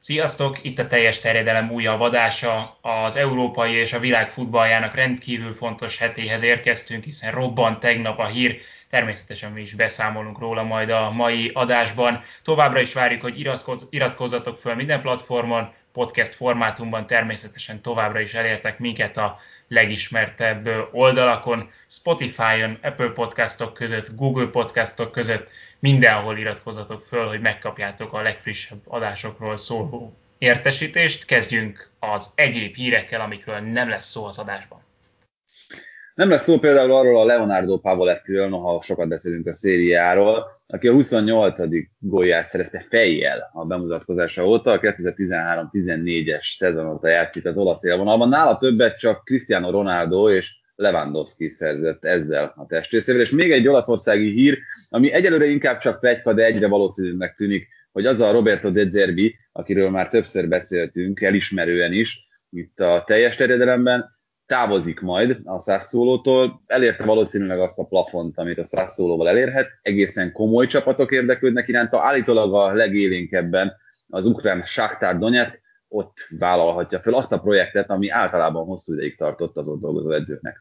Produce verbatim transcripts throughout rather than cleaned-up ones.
Sziasztok! Itt a Teljes Terjedelem újabb adása. Az európai és a világ futballjának rendkívül fontos hetéhez érkeztünk, hiszen robbant tegnap a hír. Természetesen mi is beszámolunk róla majd a mai adásban. Továbbra is várjuk, hogy iratkozzatok föl minden platformon, podcast formátumban természetesen továbbra is elértek minket a legismertebb oldalakon, Spotify-on, Apple Podcastok között, Google Podcastok között, mindenhol iratkozzatok föl, hogy megkapjátok a legfrissebb adásokról szóló értesítést. Kezdjünk az egyéb hírekkel, amikről nem lesz szó az adásban. Nem lesz szó például arról a Leonardo Pavolettiről, noha sokat beszélünk a szériáról, aki a huszonnyolcadik gólját szerezte fejjel a bemutatkozása óta, a kétezer-tizenhárom tizennégyes szezon óta játszik az olasz élvonalban. Nála többet csak Cristiano Ronaldo és Lewandowski szerzett ezzel a testrészével. És még egy olaszországi hír, ami egyelőre inkább csak pletyka, de egyre valószínűnek tűnik, hogy az a Roberto De Zerbi, akiről már többször beszéltünk, elismerően is, itt a teljes terjedelemben, távozik majd a Sassuolótól, elérte valószínűleg azt a plafont, amit a Sassuolóval elérhet, egészen komoly csapatok érdeklődnek iránta, állítólag a legélénkebben az ukrán Shakhtar Donetsk, ott vállalhatja fel azt a projektet, ami általában hosszú ideig tartott az ott dolgozó edzőknek.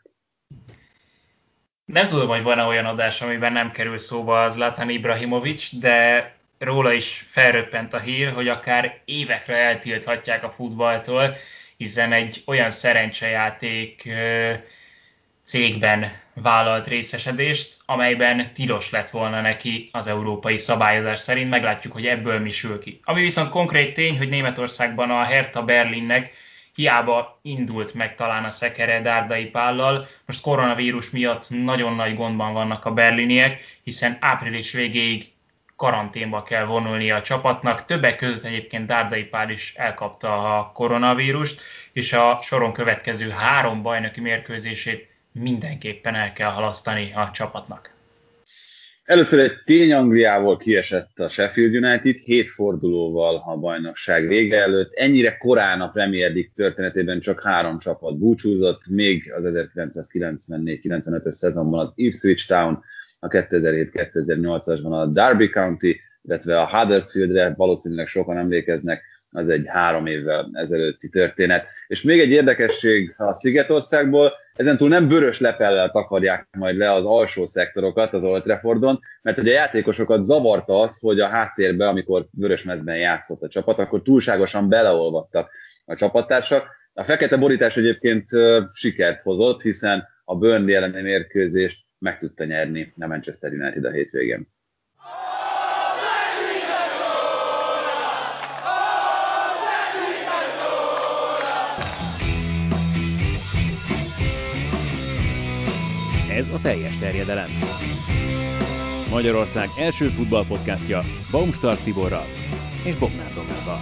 Nem tudom, hogy van-e olyan adás, amiben nem kerül szóba Zlatan Ibrahimovic, de róla is felröppent a hír, hogy akár évekre eltilthatják a futballtól, hiszen egy olyan szerencsejáték cégben vállalt részesedést, amelyben tilos lett volna neki az európai szabályozás szerint. Meglátjuk, hogy ebből mi sül ki. Ami viszont konkrét tény, hogy Németországban a Hertha Berlinnek hiába indult meg talán a szekere Dárdai Pállal, most koronavírus miatt nagyon nagy gondban vannak a berliniek, hiszen április végéig karanténba kell vonulnia a csapatnak. Többek között egyébként Dárdai Pál is elkapta a koronavírust, és a soron következő három bajnoki mérkőzését mindenképpen el kell halasztani a csapatnak. Először egy tény, Angliából kiesett a Sheffield United, hét fordulóval a bajnokság vége előtt. Ennyire korán a Premier League történetében csak három csapat búcsúzott, még az ezerkilencszázkilencvennégy kilencvenötös szezonban az Ipswich Town, a kétezer-hét kétezer-nyolcasban a Derby County, illetve a Huddersfieldre, valószínűleg sokan emlékeznek, az egy három évvel ezelőtti történet. És még egy érdekesség a Szigetországból, ezentúl nem vörös lepellel takarják majd le az alsó szektorokat az Old Traffordon, mert hogy a játékosokat zavarta az, hogy a háttérbe, amikor vörös mezben játszott a csapat, akkor túlságosan beleolvadtak a csapattársak. A fekete borítás egyébként sikert hozott, hiszen a Burnley elleni mérkőzést meg tudta nyerni a Manchester United a hétvégén. Ez a Teljes Terjedelem. Magyarország első futballpodcastja Baumstark Tiborral és Bognár Domával.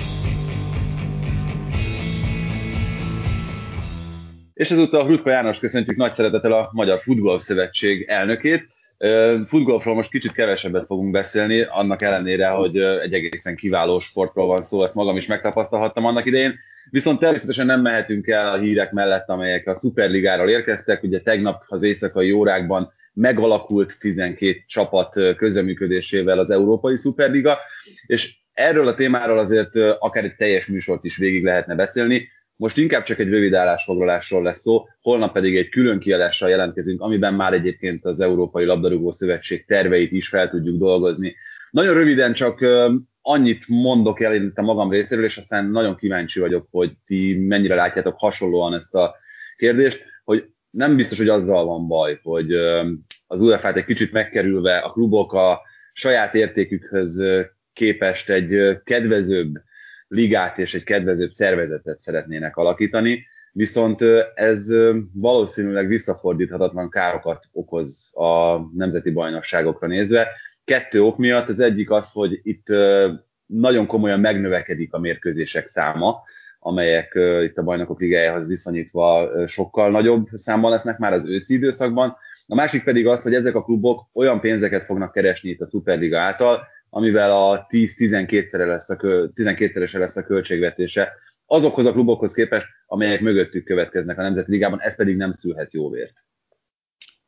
És ezúttal Hrutka János köszöntjük nagy szeretettel a Magyar Futballszövetség elnökét. Futballról most kicsit kevesebbet fogunk beszélni, annak ellenére, hogy egy egészen kiváló sportról van szó, ezt magam is megtapasztalhattam annak idején. Viszont természetesen nem mehetünk el a hírek mellett, amelyek a Szuperligáról érkeztek. Ugye tegnap az éjszakai órákban megalakult tizenkét csapat közreműködésével az Európai Szuperliga, és erről a témáról azért akár egy teljes műsort is végig lehetne beszélni. Most inkább csak egy rövid állásfoglalásról lesz szó, holnap pedig egy külön kiadással jelentkezünk, amiben már egyébként az Európai Labdarúgó Szövetség terveit is fel tudjuk dolgozni. Nagyon röviden csak annyit mondok el itt a magam részéről, és aztán nagyon kíváncsi vagyok, hogy ti mennyire látjátok hasonlóan ezt a kérdést, hogy nem biztos, hogy azzal van baj, hogy az u e fá-t egy kicsit megkerülve a klubok a saját értékükhöz képest egy kedvezőbb ligát és egy kedvezőbb szervezetet szeretnének alakítani, viszont ez valószínűleg visszafordíthatatlan károkat okoz a nemzeti bajnokságokra nézve. Kettő ok miatt, az egyik az, hogy itt nagyon komolyan megnövekedik a mérkőzések száma, amelyek itt a Bajnokok Ligájához viszonyítva sokkal nagyobb számban lesznek már az őszi időszakban. A másik pedig az, hogy ezek a klubok olyan pénzeket fognak keresni itt a Szuperliga által, amivel a tíz-tizenkétszeres lesz a, tizenkétszerese lesz a költségvetése azokhoz a klubokhoz képest, amelyek mögöttük következnek a Nemzeti Ligában, ez pedig nem szülhet jó vért.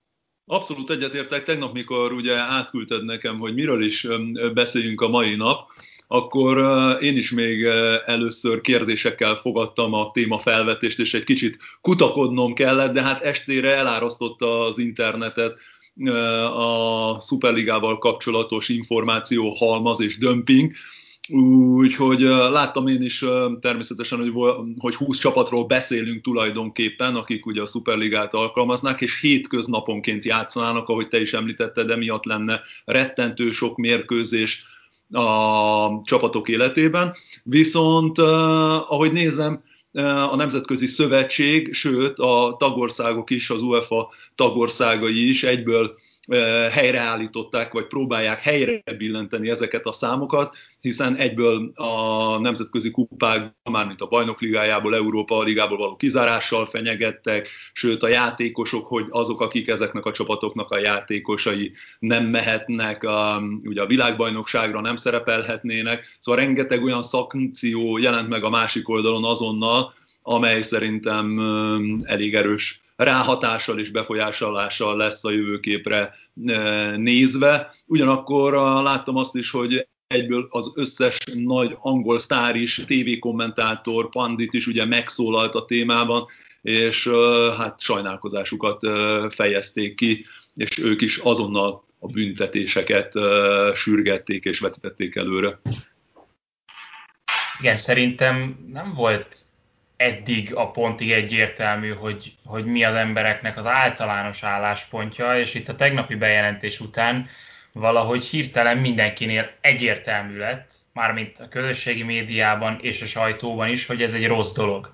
Abszolút egyetértek. Tegnap, mikor ugye átküldted nekem, hogy miről is beszéljünk a mai nap, akkor én is még először kérdésekkel fogadtam a témafelvetést, és egy kicsit kutakodnom kellett, de hát estére elárasztotta az internetet a Szuperligával kapcsolatos információ, halmaz és dömping. Úgyhogy láttam én is természetesen, hogy, hogy húsz csapatról beszélünk tulajdonképpen, akik ugye a Szuperligát alkalmaznák, és hétköznaponként játszanának, ahogy te is említetted, emiatt lenne rettentő sok mérkőzés a csapatok életében. Viszont, ahogy nézem, a Nemzetközi Szövetség, sőt a tagországok is, az UEFA tagországai is egyből helyreállították, vagy próbálják helyre billenteni ezeket a számokat, hiszen egyből a nemzetközi kupák, mármint a Bajnok Ligájából, Európa Ligából való kizárással fenyegettek, sőt a játékosok, hogy azok, akik ezeknek a csapatoknak a játékosai nem mehetnek, a, ugye a világbajnokságra nem szerepelhetnének, szóval rengeteg olyan szankció jelent meg a másik oldalon azonnal, amely szerintem elég erős ráhatással és befolyásolással lesz a jövőképre nézve. Ugyanakkor láttam azt is, hogy egyből az összes nagy angol sztár is, tévékommentátor, pandit is ugye megszólalt a témában, és hát sajnálkozásukat fejezték ki, és ők is azonnal a büntetéseket sürgették és vetítették előre. Igen, szerintem nem volt eddig a pontig egyértelmű, hogy, hogy mi az embereknek az általános álláspontja, és itt a tegnapi bejelentés után valahogy hirtelen mindenkinél egyértelmű lett, mármint a közösségi médiában és a sajtóban is, hogy ez egy rossz dolog.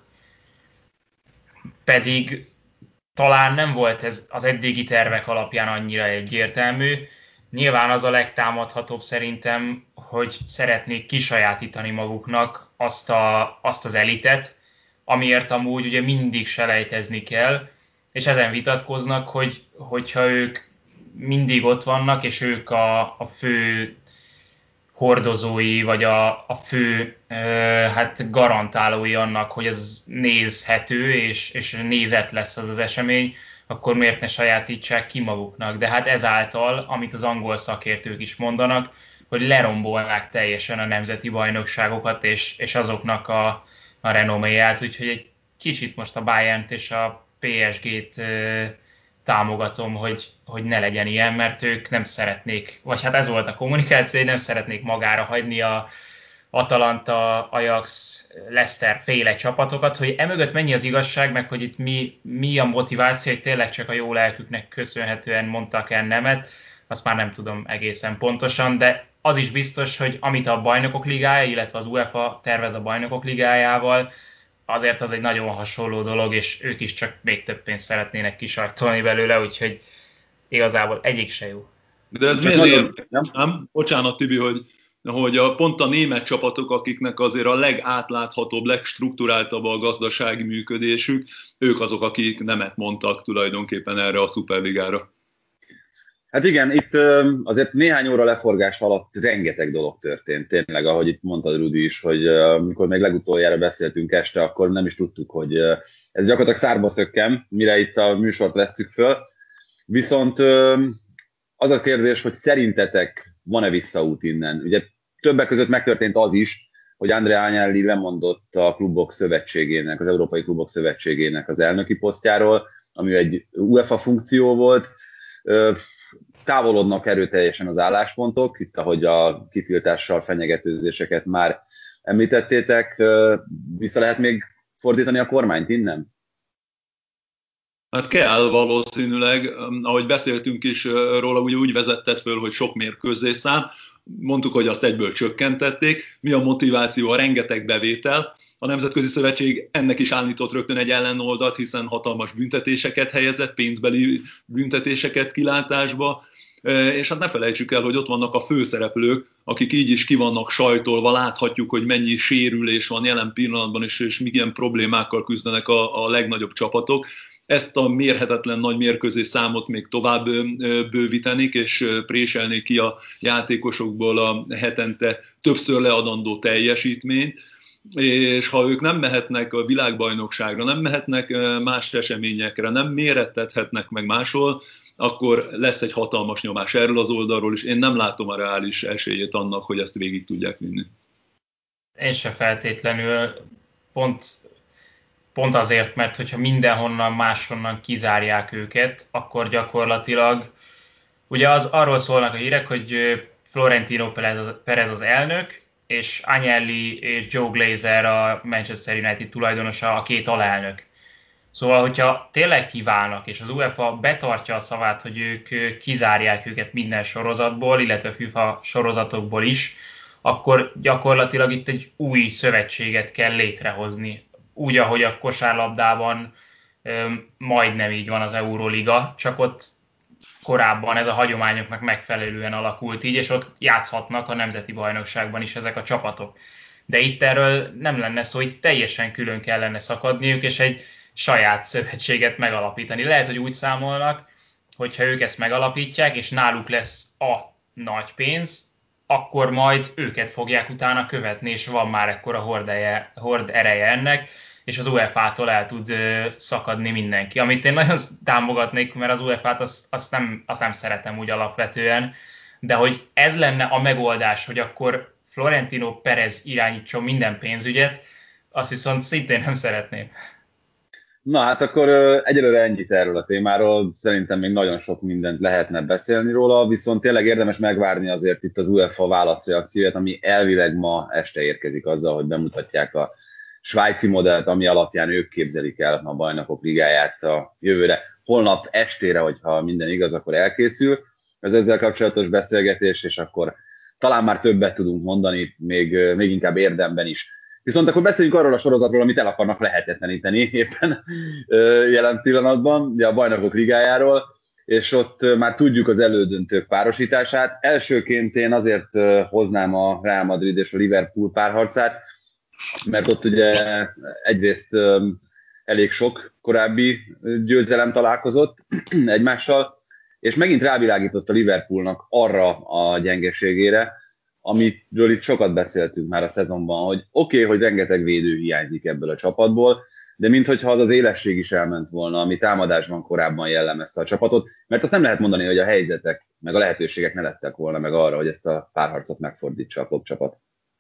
Pedig talán nem volt ez az eddigi tervek alapján annyira egyértelmű. Nyilván az a legtámadhatóbb szerintem, hogy szeretnék kisajátítani maguknak azt, a, azt az elitet, amiért amúgy ugye mindig selejtezni kell, és ezen vitatkoznak, hogy, hogyha ők mindig ott vannak, és ők a, a fő hordozói, vagy a, a fő ö, hát garantálói annak, hogy ez nézhető, és, és nézett lesz az az esemény, akkor miért ne sajátítsák ki maguknak. De hát ezáltal, amit az angol szakértők is mondanak, hogy lerombolnák teljesen a nemzeti bajnokságokat, és, és azoknak a a renoméját, úgyhogy egy kicsit most a Bayernt és a pé es gét ö, támogatom, hogy, hogy ne legyen ilyen, mert ők nem szeretnék, vagy hát ez volt a kommunikáció, hogy nem szeretnék magára hagyni a Atalanta, Ajax, Leicester féle csapatokat, hogy emögött mennyi az igazság, meg hogy itt mi, mi a motiváció, hogy tényleg csak a jó lelküknek köszönhetően mondtak el nemet, azt már nem tudom egészen pontosan, de az is biztos, hogy amit a Bajnokok Ligája, illetve az UEFA tervez a Bajnokok Ligájával, azért az egy nagyon hasonló dolog, és ők is csak még több pénzt szeretnének kisarcolni belőle, úgyhogy igazából egyik se jó. De ez miért érdekes, nem? Bocsánat, Tibi, hogy, hogy a, pont a német csapatok, akiknek azért a legátláthatóbb, legstrukturáltabb a gazdasági működésük, ők azok, akik nemet mondtak tulajdonképpen erre a szuperligára. Hát igen, itt azért néhány óra leforgás alatt rengeteg dolog történt. Tényleg, ahogy itt mondtad, Rudi is, hogy amikor még legutoljára beszéltünk este, akkor nem is tudtuk, hogy ez gyakorlatilag szárba szökkem, mire itt a műsort vesszük föl. Viszont az a kérdés, hogy szerintetek van-e visszaút innen? Ugye többek között megtörtént az is, hogy Andrea Agnelli lemondott a klubok szövetségének, az Európai Klubok Szövetségének az elnöki posztjáról, ami egy UEFA funkció volt. Távolodnak erőteljesen az álláspontok, itt ahogy a kitiltással fenyegetőzéseket már említettétek, vissza lehet még fordítani a kormányt innen? Hát kell valószínűleg, ahogy beszéltünk is róla, ugye úgy vezetted föl, hogy sok mérkőzésszám, mondtuk, hogy azt egyből csökkentették. Mi a motiváció? A rengeteg bevétel. A Nemzetközi Szövetség ennek is állított rögtön egy ellenoldat, hiszen hatalmas büntetéseket helyezett, pénzbeli büntetéseket kilátásba, és hát ne felejtsük el, hogy ott vannak a főszereplők, akik így is ki vannak sajtolva, láthatjuk, hogy mennyi sérülés van jelen pillanatban, és, és milyen problémákkal küzdenek a, a legnagyobb csapatok. Ezt a mérhetetlen nagy mérkőzés számot még tovább bővítenék, és préselnék ki a játékosokból a hetente többször leadandó teljesítményt, és ha ők nem mehetnek a világbajnokságra, nem mehetnek más eseményekre, nem mérettethetnek meg máshol, akkor lesz egy hatalmas nyomás erről az oldalról, és én nem látom a reális esélyét annak, hogy ezt végig tudják vinni. Én se feltétlenül, pont, pont azért, mert hogyha mindenhonnan máshonnan kizárják őket, akkor gyakorlatilag, ugye az, arról szólnak a hírek, hogy Florentino Perez az elnök, és Agnelli és Joe Glazer a Manchester United tulajdonosa, a két alelnök. Szóval, hogyha tényleg kiválnak, és az UEFA betartja a szavát, hogy ők kizárják őket minden sorozatból, illetve FIFA sorozatokból is, akkor gyakorlatilag itt egy új szövetséget kell létrehozni. Úgy, ahogy a kosárlabdában majdnem így van az Euroliga, csak ott korábban ez a hagyományoknak megfelelően alakult így, és ott játszhatnak a nemzeti bajnokságban is ezek a csapatok. De itt erről nem lenne szó, hogy teljesen külön kellene szakadniuk, és egy saját szövetséget megalapítani. Lehet, hogy úgy számolnak, hogyha ők ezt megalapítják, és náluk lesz a nagy pénz, akkor majd őket fogják utána követni, és van már ekkora hordeje, hord ereje ennek, és az UEFA-tól el tud szakadni mindenki. Amit én nagyon támogatnék, mert az UEFA-t azt, azt, nem, azt nem szeretem úgy alapvetően, de hogy ez lenne a megoldás, hogy akkor Florentino Perez irányítson minden pénzügyet, azt viszont szintén nem szeretném. Na hát akkor egyelőre ennyit erről a témáról, szerintem még nagyon sok mindent lehetne beszélni róla, viszont tényleg érdemes megvárni azért itt az UEFA válaszreakcióját, ami elvileg ma este érkezik azzal, hogy bemutatják a svájci modellt, ami alapján ők képzelik el a Bajnokok Ligáját a jövőre. Holnap estére, hogyha minden igaz, akkor elkészül az ezzel kapcsolatos beszélgetés, és akkor talán már többet tudunk mondani, még, még inkább érdemben is. Viszont akkor beszéljünk arról a sorozatról, amit el akarnak lehetetleníteni éppen jelen pillanatban, ugye a Bajnokok Ligájáról, és ott már tudjuk az elődöntők párosítását. Elsőként én azért hoznám a Real Madrid és a Liverpool párharcát, mert ott ugye egyrészt elég sok korábbi győzelem találkozott egymással, és megint rávilágított a Liverpoolnak arra a gyengeségére, amiről itt sokat beszéltünk már a szezonban, hogy oké, okay, hogy rengeteg védő hiányzik ebből a csapatból, de minthogyha az az élesség is elment volna, ami támadásban korábban jellemezte a csapatot, mert azt nem lehet mondani, hogy a helyzetek, meg a lehetőségek ne lettek volna meg arra, hogy ezt a párharcot megfordítsa a klubcsapat.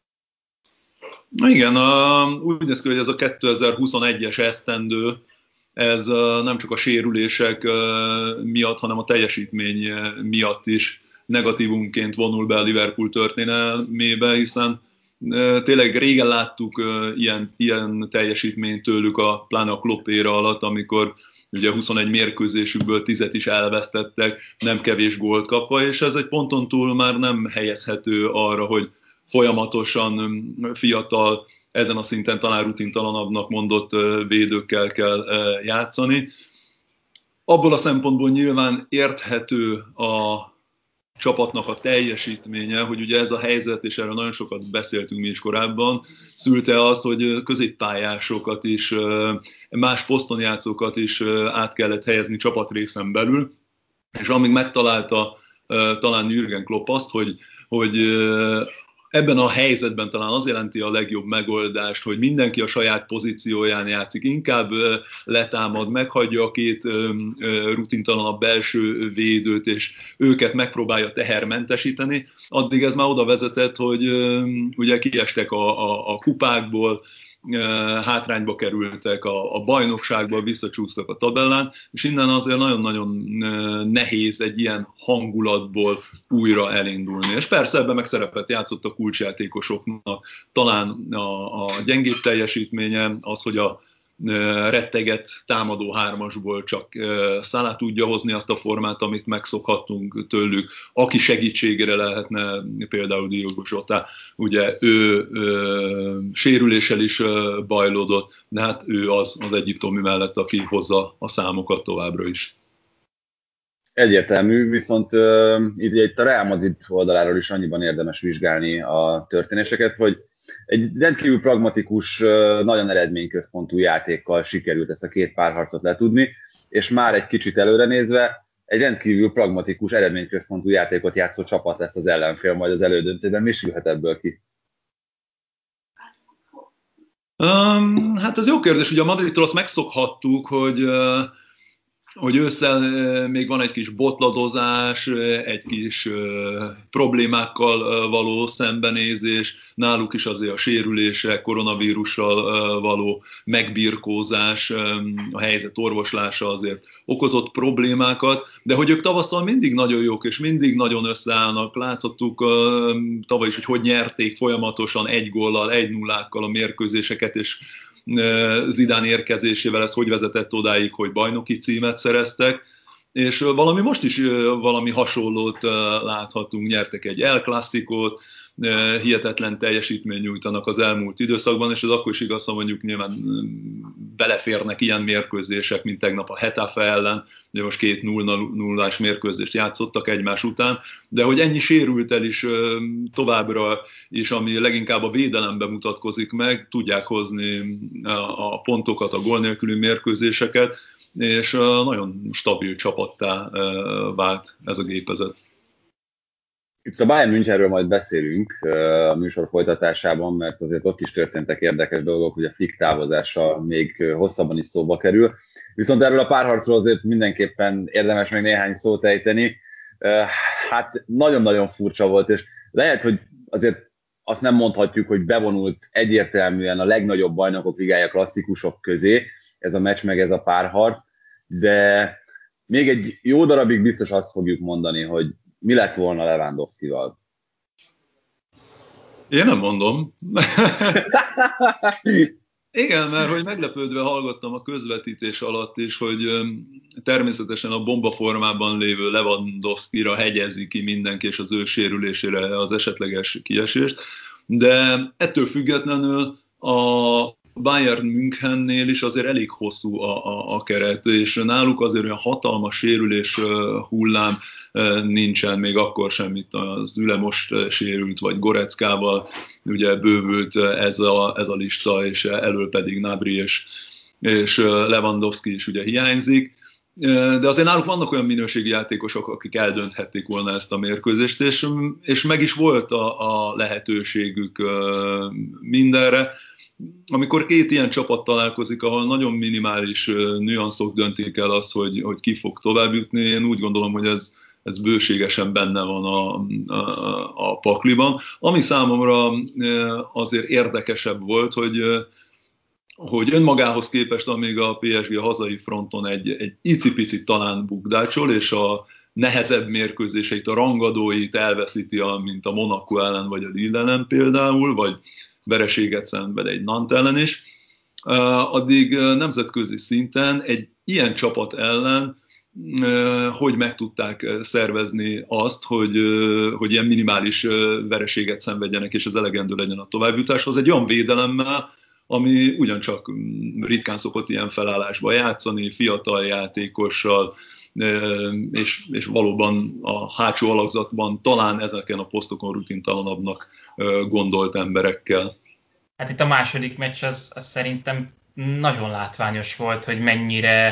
Igen, úgy néz ki, hogy ez a kétezer-huszonegyes esztendő, ez nem csak a sérülések miatt, hanem a teljesítmény miatt is negatívumként vonul be a Liverpool történelmébe, hiszen tényleg régen láttuk ilyen, ilyen teljesítményt tőlük, a, pláne a Klopp éra alatt, amikor ugye huszonegy mérkőzésükből tízet is elvesztettek, nem kevés gólt kapva, és ez egy ponton túl már nem helyezhető arra, hogy folyamatosan fiatal, ezen a szinten talán rutintalanabbnak mondott védőkkel kell játszani. Abból a szempontból nyilván érthető a csapatnak a teljesítménye, hogy ugye ez a helyzet, és erről nagyon sokat beszéltünk mi is korábban, szülte azt, hogy középpályásokat is, más poszton játszókat is át kellett helyezni csapatrészen belül, és amíg megtalálta talán Jürgen Klopp azt, hogy, hogy ebben a helyzetben talán az jelenti a legjobb megoldást, hogy mindenki a saját pozícióján játszik, inkább letámad, meghagyja a két rutintalanabb belső védőt, és őket megpróbálja tehermentesíteni. Addig ez már oda vezetett, hogy ugye kiestek a, a, a kupákból, hátrányba kerültek a, a bajnokságból, visszacsúsztak a tabellán, és innen azért nagyon-nagyon nehéz egy ilyen hangulatból újra elindulni. És persze ebben meg szerepet játszott a kulcsjátékosoknak, talán a, a gyengébb teljesítménye, az, hogy a retteget támadó hármasból csak Salah tudja hozni azt a formát, amit megszokhattunk tőlük. Aki segítségére lehetne, például Diogo Jota, ugye ő ö, sérüléssel is ö, bajlódott, de hát ő az, az egyiptomi mellett, aki hozza a számokat továbbra is. Egyértelmű, viszont uh, itt a Real Madrid oldaláról is annyiban érdemes vizsgálni a történéseket, hogy egy rendkívül pragmatikus, nagyon eredményközpontú játékkal sikerült ezt a két párharcot letudni, és már egy kicsit előre nézve egy rendkívül pragmatikus, eredményközpontú játékot játszó csapat lesz az ellenfél majd az elődöntőben. Mi sülhet ebből ki? Um, hát ez jó kérdés. Ugye a Madridtól azt megszokhattuk, hogy uh, hogy ősszel még van egy kis botladozás, egy kis problémákkal való szembenézés, náluk is azért a sérülések, koronavírussal való megbirkózás, a helyzet orvoslása azért okozott problémákat, de hogy ők tavasszal mindig nagyon jók, és mindig nagyon összeállnak. Láthattuk tavaly is, hogy hogy nyerték folyamatosan egy góllal, egy nullákkal a mérkőzéseket, és Zidane érkezésével ez hogy vezetett odáig, hogy bajnoki címet szereztek, és valami most is valami hasonlót láthatunk, nyertek egy El Clasicót, hihetetlen teljesítmény nyújtanak az elmúlt időszakban, és ez akkor is igaz, ha mondjuk nyilván beleférnek ilyen mérkőzések, mint tegnap a Getafe ellen, ugye most két nulla nullás mérkőzést játszottak egymás után, de hogy ennyi sérült el is továbbra is, ami leginkább a védelemben mutatkozik meg, tudják hozni a pontokat, a gól nélküli mérkőzéseket, és nagyon stabil csapattá vált ez a gépezet. Itt a Bayern Münchenről majd beszélünk a műsor folytatásában, mert azért ott is történtek érdekes dolgok, hogy a Flick távozása még hosszabban is szóba kerül. Viszont erről a párharcról azért mindenképpen érdemes meg néhány szót ejteni. Hát nagyon-nagyon furcsa volt, és lehet, hogy azért azt nem mondhatjuk, hogy bevonult egyértelműen a legnagyobb bajnokok ligája klasszikusok közé ez a meccs meg ez a párharc, de még egy jó darabig biztos azt fogjuk mondani, hogy mi lett volna Lewandowskival? Én nem mondom. Igen, mert hogy meglepődve hallgattam a közvetítés alatt is, hogy természetesen a bombaformában lévő Lewandowskira hegyezi ki mindenki, és az ő sérülésére az esetleges kiesést, de ettől függetlenül a Bayern Münchennél is azért elég hosszú a, a, a keret, és náluk azért olyan hatalmas sérülés hullám nincsen, még akkor sem, itt az Üle most sérült, vagy Goreckával ugye bővült ez a, ez a lista, és elől pedig Gnabry és, és Lewandowski is ugye hiányzik. De azért náluk vannak olyan minőségi játékosok, akik eldönthették volna ezt a mérkőzést, és, és meg is volt a, a lehetőségük mindenre. Amikor két ilyen csapat találkozik, ahol nagyon minimális nüanszok döntik el azt, hogy, hogy ki fog tovább jutni, én úgy gondolom, hogy ez, ez bőségesen benne van a, a, a pakliban. Ami számomra azért érdekesebb volt, hogy, hogy önmagához képest, amíg a pé es gé a hazai fronton egy, egy icipicit talán bukdácsol, és a nehezebb mérkőzéseit, a rangadóit elveszíti, mint a Monaco ellen, vagy a Lille ellen például, vagy vereséget szenved egy Nantes ellen is, addig nemzetközi szinten egy ilyen csapat ellen hogy meg tudták szervezni azt, hogy, hogy ilyen minimális vereséget szenvedjenek, és az elegendő legyen a továbbjutáshoz. Egy olyan védelemmel, ami ugyancsak ritkán szokott ilyen felállásba játszani, fiatal játékossal, és, és valóban a hátsó alakzatban talán ezeken a posztokon rutintalanabbnak gondolt emberekkel. Hát itt a második meccs az, az szerintem nagyon látványos volt, hogy mennyire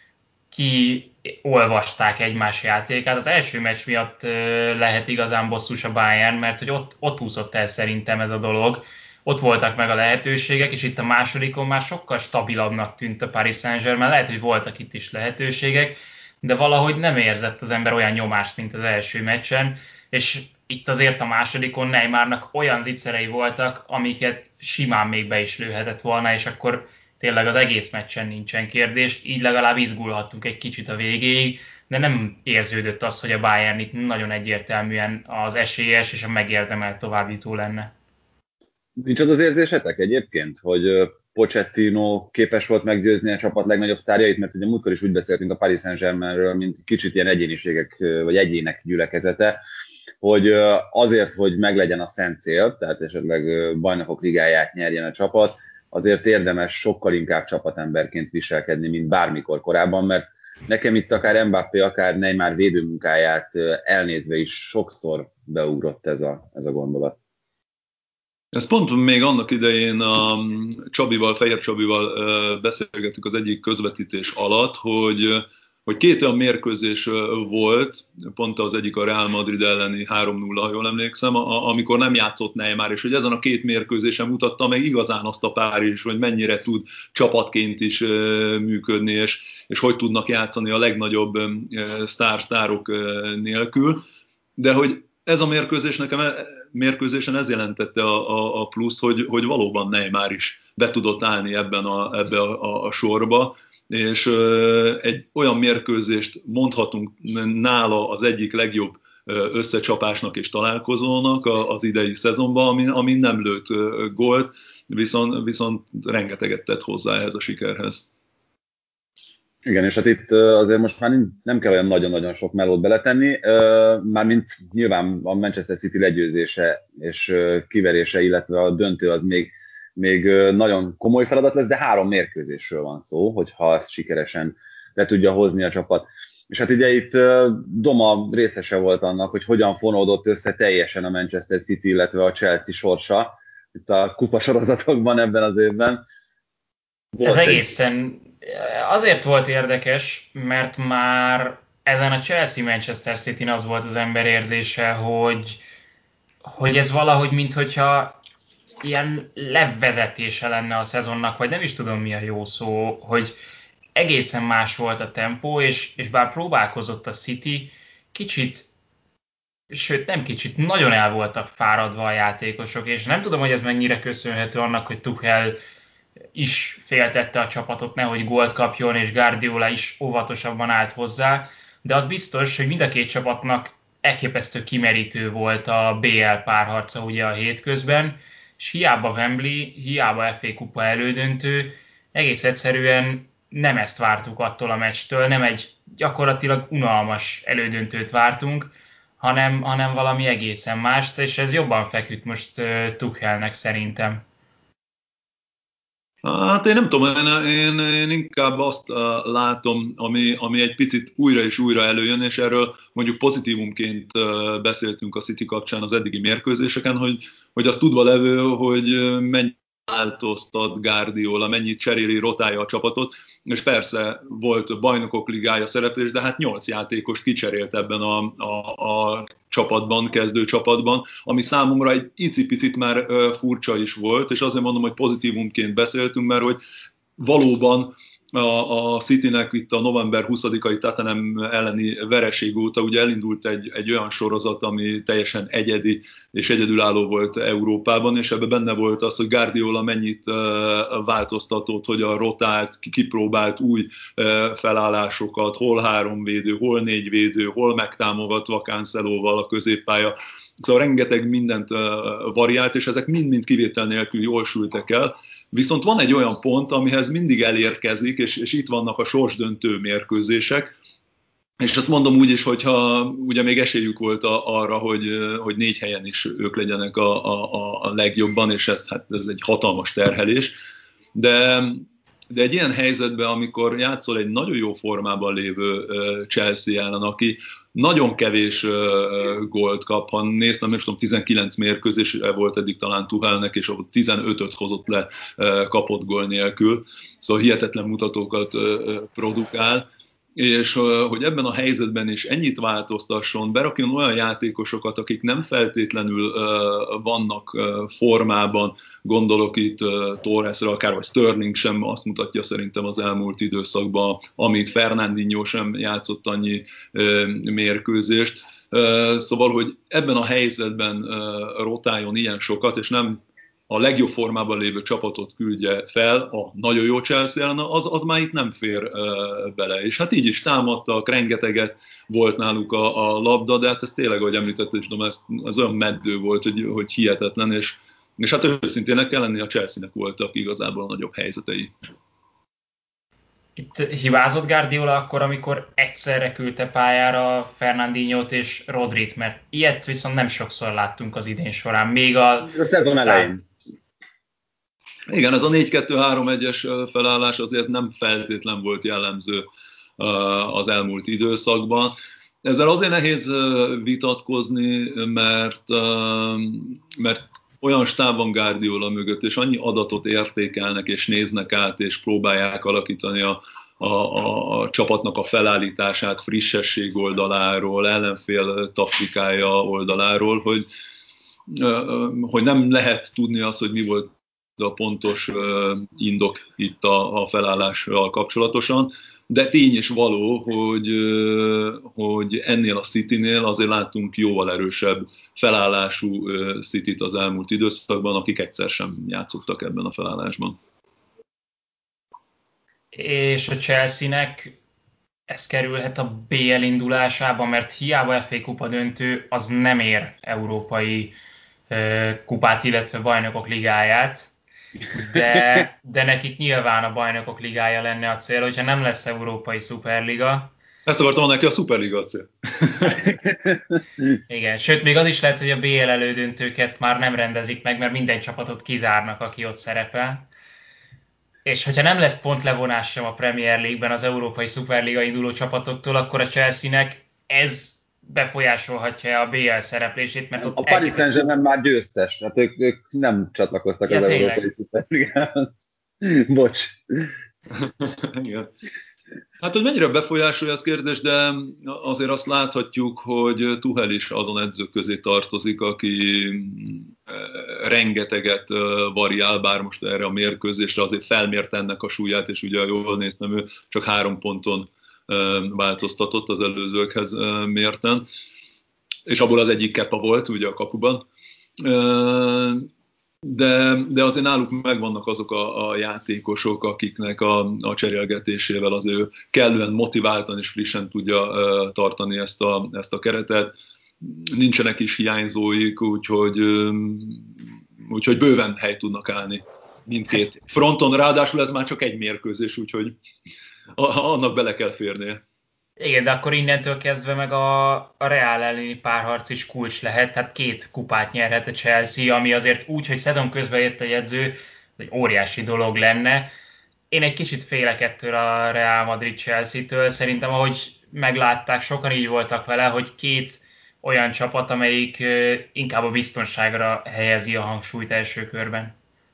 kiolvasták egymás játékát. Az első meccs miatt lehet igazán bosszús a Bayern, mert hogy ott, ott úszott el szerintem ez a dolog. Ott voltak meg a lehetőségek, és itt a másodikon már sokkal stabilabbnak tűnt a Paris Saint-Germain. Lehet, hogy voltak itt is lehetőségek, de valahogy nem érzett az ember olyan nyomást, mint az első meccsen, és itt azért a másodikon Neymarnak olyan zicserei voltak, amiket simán még be is lőhetett volna, és akkor tényleg az egész meccsen nincsen kérdés, így legalább izgulhattunk egy kicsit a végéig, de nem érződött az, hogy a Bayern itt nagyon egyértelműen az esélyes és a megérdemelt továbbjutó lenne. Nincs az az érzésetek egyébként, hogy Pochettino képes volt meggyőzni a csapat legnagyobb sztárjait, mert ugye múltkor is úgy beszéltünk a Paris Saint-Germainről, mint kicsit ilyen egyéniségek vagy egyének gyülekezete, hogy azért, hogy meglegyen a szent cél, tehát esetleg bajnokok ligáját nyerjen a csapat, azért érdemes sokkal inkább csapatemberként viselkedni, mint bármikor korábban, mert nekem itt akár Mbappé, akár Neymar védőmunkáját elnézve is sokszor beugrott ez a, ez a gondolat. Ez pont még annak idején a Csabival, Fehér Csabival beszélgettük az egyik közvetítés alatt, hogy, hogy két olyan mérkőzés volt, pont az egyik a Real Madrid elleni három nulla, ha jól emlékszem, amikor nem játszott Neymar, és hogy ezen a két mérkőzésen mutatta meg igazán azt a pár is, hogy mennyire tud csapatként is működni, és, és hogy tudnak játszani a legnagyobb sztár-sztárok nélkül. De hogy ez a mérkőzés nekem mérkőzésen ez jelentette a, a, a plusz, hogy, hogy valóban Neymar is be tudott állni ebben a, ebbe a, a, a sorba, és uh, egy olyan mérkőzést mondhatunk nála az egyik legjobb uh, összecsapásnak és találkozónak az idei szezonban, amin, amin nem lőtt uh, gólt, viszont, viszont rengeteget tett hozzá ehhez a sikerhez. Igen, és hát itt azért most már nem kell olyan nagyon-nagyon sok melót beletenni, mármint nyilván a Manchester City legyőzése és kiverése, illetve a döntő az még, még nagyon komoly feladat lesz, de három mérkőzésről van szó, hogyha ezt sikeresen le tudja hozni a csapat. És hát ugye itt Doma részese volt annak, hogy hogyan fonódott össze teljesen a Manchester City, illetve a Chelsea sorsa itt a kupasorozatokban ebben az évben. Volt Ez egy... egészen azért volt érdekes, mert már ezen a Chelsea-Manchester Cityn az volt az ember érzése, hogy, hogy ez valahogy minthogyha ilyen levezetése lenne a szezonnak, vagy nem is tudom mi a jó szó, hogy egészen más volt a tempó, és, és bár próbálkozott a City, kicsit, sőt nem kicsit, nagyon el voltak fáradva a játékosok, és nem tudom, hogy ez mennyire köszönhető annak, hogy Tuchel is féltette a csapatot, nehogy gólt kapjon, és Guardiola is óvatosabban állt hozzá, de az biztos, hogy mind a két csapatnak elképesztő kimerítő volt a bé el párharca ugye a hétközben, és hiába Wembley, hiába ef á kupa elődöntő, egész egyszerűen nem ezt vártuk attól a meccstől, nem egy gyakorlatilag unalmas elődöntőt vártunk, hanem, hanem valami egészen mást, és ez jobban feküdt most uh, Tuchelnek szerintem. Hát én nem tudom, én, én, én inkább azt uh, látom, ami, ami egy picit újra és újra előjön, és erről mondjuk pozitívumként uh, beszéltünk a City kapcsán az eddigi mérkőzéseken, hogy, hogy azt tudva levő, hogy mennyi változtat Guardiola, mennyit cseréli, rotálja a csapatot, és persze volt bajnokok ligája szereplés, de hát nyolc játékos kicserélt ebben a, a, a csapatban, kezdő csapatban, ami számomra egy icipicit már furcsa is volt, és azért mondom, hogy pozitívumként beszéltünk, mert hogy valóban a, a Citynek itt a november huszadikai Tottenham elleni vereség óta ugye elindult egy, egy olyan sorozat, ami teljesen egyedi és egyedülálló volt Európában, és ebben benne volt az, hogy Guardiola mennyit uh, változtatott, hogy a rotált, kipróbált új uh, felállásokat, hol három védő, hol négy védő, hol megtámogatva Cancelóval a középpálya. Szóval rengeteg mindent uh, variált, és ezek mind-mind kivétel nélkül jól sültek el. Viszont van egy olyan pont, amihez mindig elérkezik, és, és itt vannak a sorsdöntő mérkőzések, és azt mondom úgy is, hogyha ugye még esélyük volt a, arra, hogy, hogy négy helyen is ők legyenek a, a, a legjobban, és ez, hát ez egy hatalmas terhelés, de, de egy ilyen helyzetben, amikor játszol egy nagyon jó formában lévő Chelsea ellen, aki nagyon kevés uh, gólt kap, ha néztem, nem tudom, tizenkilenc mérkőzés volt eddig talán Tuchelnek, és ott tizenötöt hozott le uh, kapott gól nélkül, szóval hihetetlen mutatókat uh, produkál, és uh, hogy ebben a helyzetben is ennyit változtasson, berakjon olyan játékosokat, akik nem feltétlenül uh, vannak uh, formában, gondolok itt uh, Torresre, akár vagy Sterling sem azt mutatja szerintem az elmúlt időszakban, amit Fernandinho sem játszott annyi uh, mérkőzést. Uh, szóval, hogy ebben a helyzetben uh, rotáljon ilyen sokat, és nem a legjobb formában lévő csapatot küldje fel, a nagyon jó Chelsea ellen, az, az már itt nem fér uh, bele. És hát így is támadtak, rengeteget volt náluk a, a labda, de hát ez tényleg, ahogy említettem, ez, ez olyan meddő volt, hogy, hogy hihetetlen, és, és hát őszintén kell lenni, a Chelsea-nek voltak igazából a nagyobb helyzetei. Itt hibázott Guardiola akkor, amikor egyszerre küldte pályára Fernandinhót és Rodrit, mert ilyet viszont nem sokszor láttunk az idén során, még a, a szezon elején. Igen, ez a négy kettő három egyes felállás azért nem feltétlen volt jellemző az elmúlt időszakban. Ezzel azért nehéz vitatkozni, mert, mert olyan stáb van Guardiola mögött, és annyi adatot értékelnek, és néznek át, és próbálják alakítani a, a, a, a csapatnak a felállítását frissesség oldaláról, ellenfél taktikája oldaláról, hogy, hogy nem lehet tudni azt, hogy mi volt a pontos indok itt a, a felállással kapcsolatosan, de tény és való, hogy, hogy ennél a Citynél azért láttunk jóval erősebb felállású Cityt az elmúlt időszakban, akik egyszer sem játszottak ebben a felállásban. És a Chelsea-nek ez kerülhet a bé el indulásába, mert hiába ef á kupa döntő, az nem ér európai kupát, illetve bajnokok ligáját. De, de nekik nyilván a bajnokok ligája lenne a cél, hogyha nem lesz európai szuperliga. Ezt akartam mondani, neki a szuperliga a cél. Igen, sőt, még az is lehet, hogy a bé el elődöntőket már nem rendezik meg, mert minden csapatot kizárnak, aki ott szerepel. És hogyha nem lesz pontlevonás sem a Premier League-ben az európai szuperliga induló csapatoktól, akkor a Chelsea-nek ez befolyásolhatja a bé el szereplését, mert ott a Paris Saint-Germain már győztes, hát ők, ők nem csatlakoztak ja, az tényleg. Európai Szuperligához. Bocs. Igen. Hát, hogy mennyire befolyásolja az kérdés, de azért azt láthatjuk, hogy Tuchel is azon edzők közé tartozik, aki rengeteget variál, bár most erre a mérkőzésre azért felmért ennek a súlyát, és ugye jól néztem, ő csak három ponton változtatott az előzőkhez mérten, és abból az egyik kepa volt ugye a kapuban. De, de azért náluk megvannak azok a, a játékosok, akiknek a, a cserélgetésével az ő kellően motiváltan és frissen tudja uh, tartani ezt a, ezt a keretet. Nincsenek is hiányzóik, úgyhogy, um, úgyhogy bőven hely tudnak állni mindkét fronton. Ráadásul ez már csak egy mérkőzés, úgyhogy a, annak bele kell férnie. Igen, de akkor innentől kezdve meg a, a Real elleni párharc is kulcs lehet, tehát két kupát nyerhet a Chelsea, ami azért úgy, hogy szezon közben jött egy edző, egy óriási dolog lenne. Én egy kicsit félek ettől a Real Madrid-Chelsea-től, szerintem ahogy meglátták, sokan így voltak vele, hogy két olyan csapat, amelyik inkább a biztonságra helyezi a hangsúlyt első körben.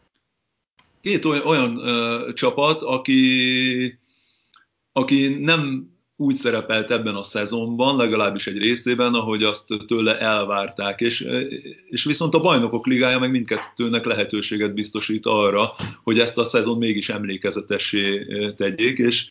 Két olyan, olyan ö, csapat, aki, aki nem úgy szerepelt ebben a szezonban, legalábbis egy részében, ahogy azt tőle elvárták, és, és viszont a Bajnokok Ligája meg mindkettőnek lehetőséget biztosít arra, hogy ezt a szezon mégis emlékezetessé tegyék, és,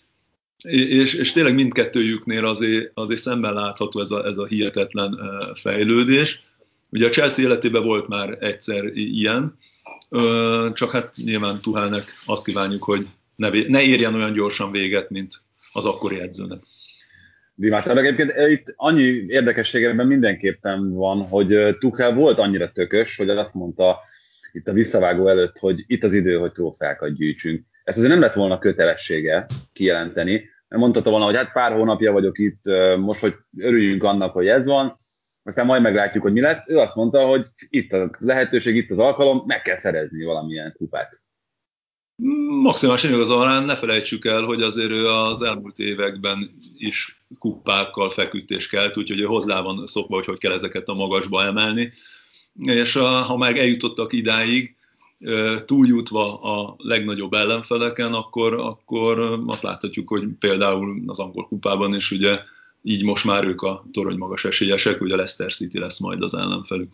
és, és tényleg mindkettőjüknél azért, azért szemben látható ez a, ez a hihetetlen fejlődés. Ugye a Chelsea életében volt már egyszer ilyen, csak hát nyilván Tuchelnek azt kívánjuk, hogy ne, ne érjen olyan gyorsan véget, mint az akkori edzőnek. Dimátor, egyébként itt annyi érdekességeben mindenképpen van, hogy Tuchel volt annyira tökös, hogy azt mondta itt a visszavágó előtt, hogy itt az idő, hogy trófeákat gyűjtsünk. Ezt azért nem lett volna kötelessége kijelenteni, mert mondhatta volna, hogy hát pár hónapja vagyok itt, most, hogy örüljünk annak, hogy ez van, aztán majd meglátjuk, hogy mi lesz. Ő azt mondta, hogy itt a lehetőség, itt az alkalom, meg kell szerezni valamilyen kupát. Maximálisan igazán ne felejtsük el, hogy azért ő az elmúlt években is kupákkal feküdt kelt, úgyhogy ő hozzá van szokva, hogy hogy kell ezeket a magasba emelni. És ha már eljutottak idáig, túljutva a legnagyobb ellenfeleken, akkor, akkor azt láthatjuk, hogy például az angol kupában is ugye így most már ők a torony magas esélyesek, ugye a Leicester City lesz majd az ellenfelük.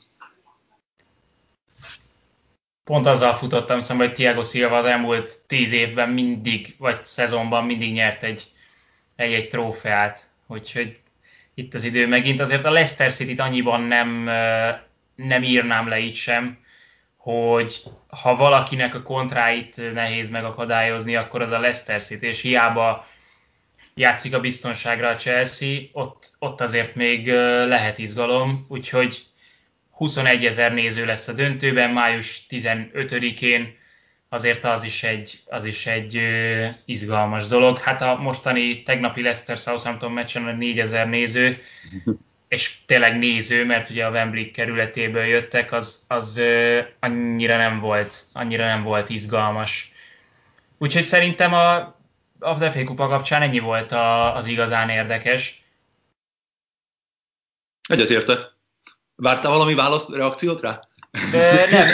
Pont azzal futottam szembe, hogy Thiago Silva az elmúlt tíz évben mindig, vagy szezonban mindig nyert egy, egy, egy trófeát. Úgyhogy itt az idő megint. Azért a Leicester Cityt annyiban nem, nem írnám le itt sem, hogy ha valakinek a kontráit nehéz megakadályozni, akkor az a Leicester City, és hiába játszik a biztonságra a Chelsea, ott, ott azért még lehet izgalom, úgyhogy huszonegyezer néző lesz a döntőben, május tizenötödikén, azért az is egy, az is egy ö, izgalmas dolog. Hát a mostani tegnapi Leicester-Southampton meccsen a négyezer néző, és tényleg néző, mert ugye a Wembley kerületéből jöttek, az, az ö, annyira nem volt, annyira nem volt izgalmas. Úgyhogy szerintem a, az ef á kupa kapcsán ennyi volt a, az igazán érdekes. Egyetértek. Vártál valami választ, reakciót rá? De nem.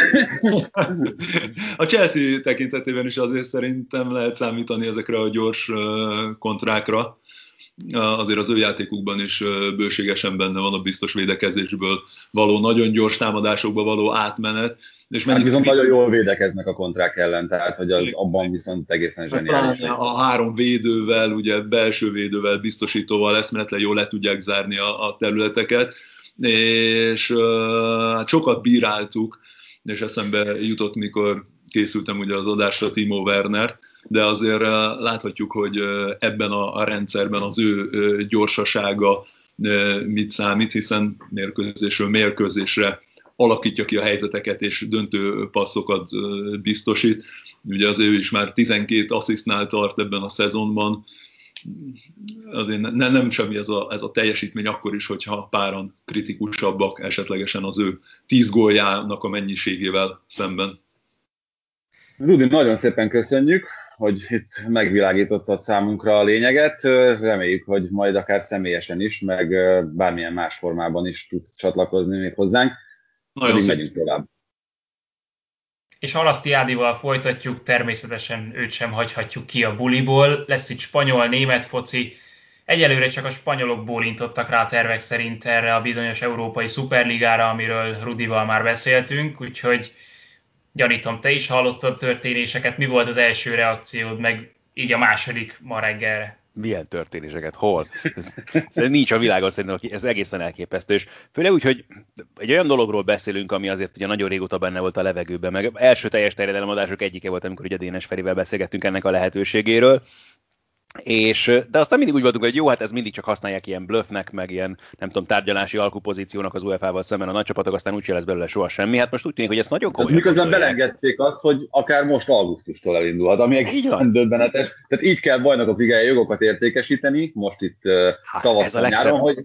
A Chelsea tekintetében is azért szerintem lehet számítani ezekre a gyors kontrákra. Azért az ő játékukban is bőségesen benne van a biztos védekezésből való, nagyon gyors támadásokba való átmenet. És hát viszont nagyon jól védekeznek a kontrák ellen, tehát hogy az abban viszont egészen zseniális. A három védővel, ugye belső védővel, biztosítóval eszméletlen jól le tudják zárni a, a területeket, és hát sokat bíráltuk, és eszembe jutott, mikor készültem ugye az adásra Timo Werner, de azért láthatjuk, hogy ebben a, a rendszerben az ő gyorsasága mit számít, hiszen mérkőzésről mérkőzésre alakítja ki a helyzeteket és döntő passzokat biztosít. Ugye azért ő is már tizenkét asszisztnál tart ebben a szezonban. Azért ne, nem semmi ez a, ez a teljesítmény akkor is, hogyha páran kritikusabbak esetlegesen az ő tíz góljának a mennyiségével szemben. Rudi, nagyon szépen köszönjük, hogy itt megvilágítottad számunkra a lényeget. Reméljük, hogy majd akár személyesen is, meg bármilyen más formában is tud csatlakozni még hozzánk. Nagyon Pedig megyünk tovább. És Halaszti Ádival folytatjuk, természetesen őt sem hagyhatjuk ki a buliból. Lesz itt spanyol, német foci. Egyelőre csak a spanyolok bólintottak rá a tervek szerint erre a bizonyos európai szuperligára, amiről Rudival már beszéltünk, úgyhogy gyanítom, te is hallottad történéseket. Mi volt az első reakciód, meg így a második ma reggelre? Milyen történéseket? Hol? Ez, ez nincs a világon szerintem, ez egészen elképesztő. És főleg úgy, hogy egy olyan dologról beszélünk, ami azért ugye nagyon régóta benne volt a levegőben, meg első teljes terjedelemadások egyike volt, amikor ugye Dénes Ferivel beszélgettünk ennek a lehetőségéről. És, de aztán mindig úgy voltunk, hogy jó, hát ez mindig csak használják ilyen bluffnek, meg ilyen, nem tudom, tárgyalási alkupozíciónak az u ef á-val szemben a nagycsapatok, aztán úgyse lesz belőle soha semmi. Hát most úgy tűnik, hogy ezt nagyon komolyan. Miközben belengedték azt, hogy akár most augusztustól elindulhat, ami egészen döbbenetes. Tehát így kell bajnokok ligája jogokat értékesíteni, most itt hát tavasszal nyáron, hogy...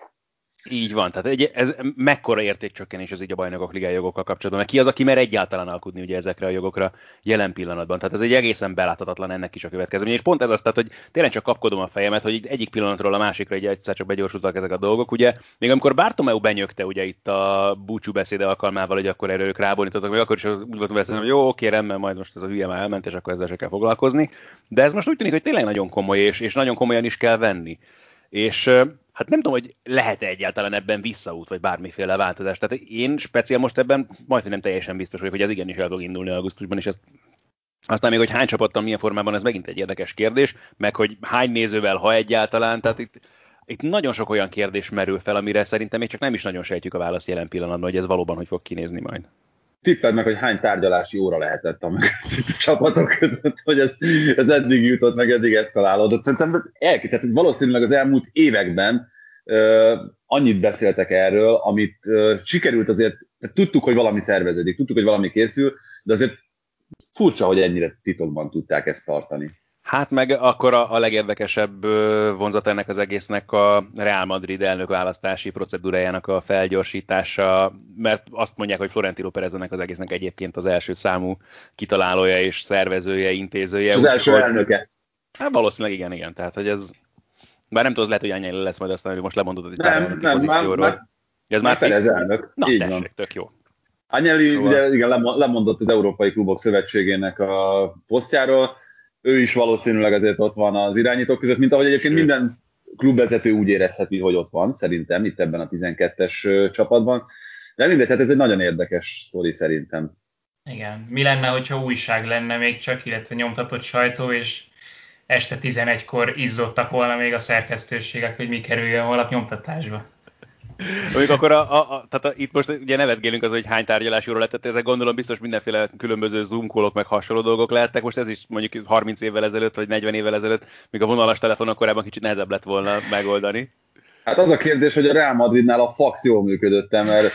Így van, tehát egy, ez mekkora értékcsökkenés ez így a bajnokok ligája jogokkal kapcsolatban, mert ki az, aki mer egyáltalán alkudni ugye ezekre a jogokra jelen pillanatban. Tehát ez egy egészen beláthatatlan ennek is a következmény. És pont ez az, tehát, hogy tényleg csak kapkodom a fejemet, hogy egyik pillanatról a másikra így egyszer csak begyorsultak ezek a dolgok. Ugye, még amikor Bartomeu benyögte ugye itt a búcsú beszéde alkalmával, hogy akkor erről ők ráborítottak, még akkor is úgy voltam vele, hogy jó, oké, rendben, majd most ez a hülye már elment, és akkor ezzel se kell foglalkozni. De ez most úgy tűnik, hogy tényleg nagyon komoly, és, és nagyon komolyan is kell venni. És hát nem tudom, hogy lehet-e egyáltalán ebben visszaút, vagy bármiféle változás. Tehát én speciál most ebben majdnem nem teljesen biztos vagyok, hogy ez igenis el fog indulni augusztusban, és ezt aztán még, hogy hány csapattal, milyen formában, ez megint egy érdekes kérdés, meg hogy hány nézővel, ha egyáltalán, tehát itt, itt nagyon sok olyan kérdés merül fel, amire szerintem még csak nem is nagyon sejtjük a választ jelen pillanatban, hogy ez valóban hogy fog kinézni majd. Tippeld meg, hogy hány tárgyalási óra lehetett a csapatok között, hogy ez, ez eddig jutott, meg eddig eszkalálódott. Szerintem el, tehát valószínűleg az elmúlt években uh, annyit beszéltek erről, amit uh, sikerült azért, tehát tudtuk, hogy valami szerveződik, tudtuk, hogy valami készül, de azért furcsa, hogy ennyire titokban tudták ezt tartani. Hát meg akkor a, a legérdekesebb vonzat ennek az egésznek a Real Madrid elnökválasztási procedúrájának a felgyorsítása, mert azt mondják, hogy Florentino Perez ennek az egésznek egyébként az első számú kitalálója és szervezője, intézője. Az első hogy, elnöke. Hát valószínűleg igen, igen. Tehát, hogy ez, bár nem tudom, lehet, hogy Agnelli lesz majd aztán, hogy most lemondott egy pár elnöki pozícióról. Már, már, ez már Perez elnök. Na, így tessék, van. tök jó. Agnelli szóval... ugye igen, lemondott az Európai Klubok Szövetségének a posztjáról. Ő is valószínűleg azért ott van az irányítók között, mint ahogy egyébként Sőt. minden klubvezető úgy érezheti, hogy ott van, szerintem, itt ebben a tizenkettes csapatban. De mindegy, tehát ez egy nagyon érdekes sztori szerintem. Igen. Mi lenne, hogyha újság lenne még csak, illetve nyomtatott sajtó, és este tizenegykor izzottak volna még a szerkesztőségek, hogy mi kerüljön holnap nyomtatásba. Mondjuk akkor a, a, a, tehát a, itt most ugye nevetgélünk az, hogy hány tárgyalási óra lett, ezek gondolom biztos mindenféle különböző zoom-kolok meg hasonló dolgok lehettek. Most ez is mondjuk harminc évvel ezelőtt, vagy negyven évvel ezelőtt, míg a vonalas telefonok korábban kicsit nehezebb lett volna megoldani. Hát az a kérdés, hogy a Real Madridnál a fax jól működött, mert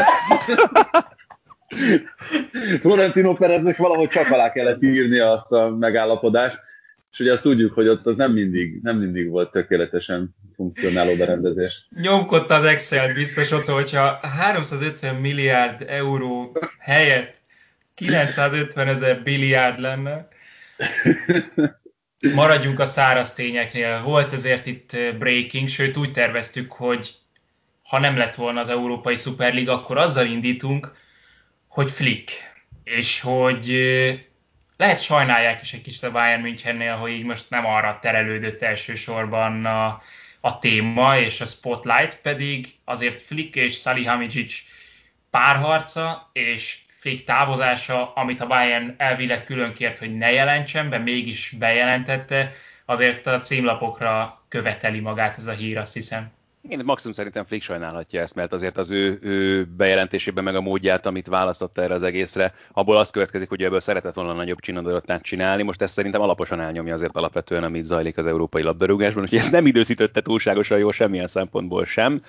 Florentino Pereznek valahogy csak alá kellett írnia azt a megállapodást, és ugye azt tudjuk, hogy ott az nem mindig, nem mindig volt tökéletesen funkcionáló berendezés. Nyomkodta az Excel biztos ott, hogyha háromszázötven milliárd euró helyett kilencszázötven ezer billiárd lenne. Maradjunk a száraz tényeknél. Volt ezért itt breaking, sőt úgy terveztük, hogy ha nem lett volna az Európai Szuperliga, akkor azzal indítunk, hogy Flick, és hogy lehet sajnálják is egy kicsit a Bayern Münchennél, hogy így most nem arra terelődött elsősorban a, a téma és a spotlight, pedig azért Flick és Salihamidzic párharca és Flick távozása, amit a Bayern elvileg külön kért, hogy ne jelentsen be, mégis bejelentette, azért a címlapokra követeli magát ez a hír, azt hiszem. Én maximum szerintem Flick sajnálhatja ezt, mert azért az ő, ő bejelentésében meg a módját, amit választotta erre az egészre, abból az következik, hogy ebből szeretett volna nagyobb csinadorottát csinálni. Most ezt szerintem alaposan elnyomja azért alapvetően, amit zajlik az európai labdarúgásban, úgyhogy ezt nem időszítötte túlságosan jól semmilyen szempontból sem.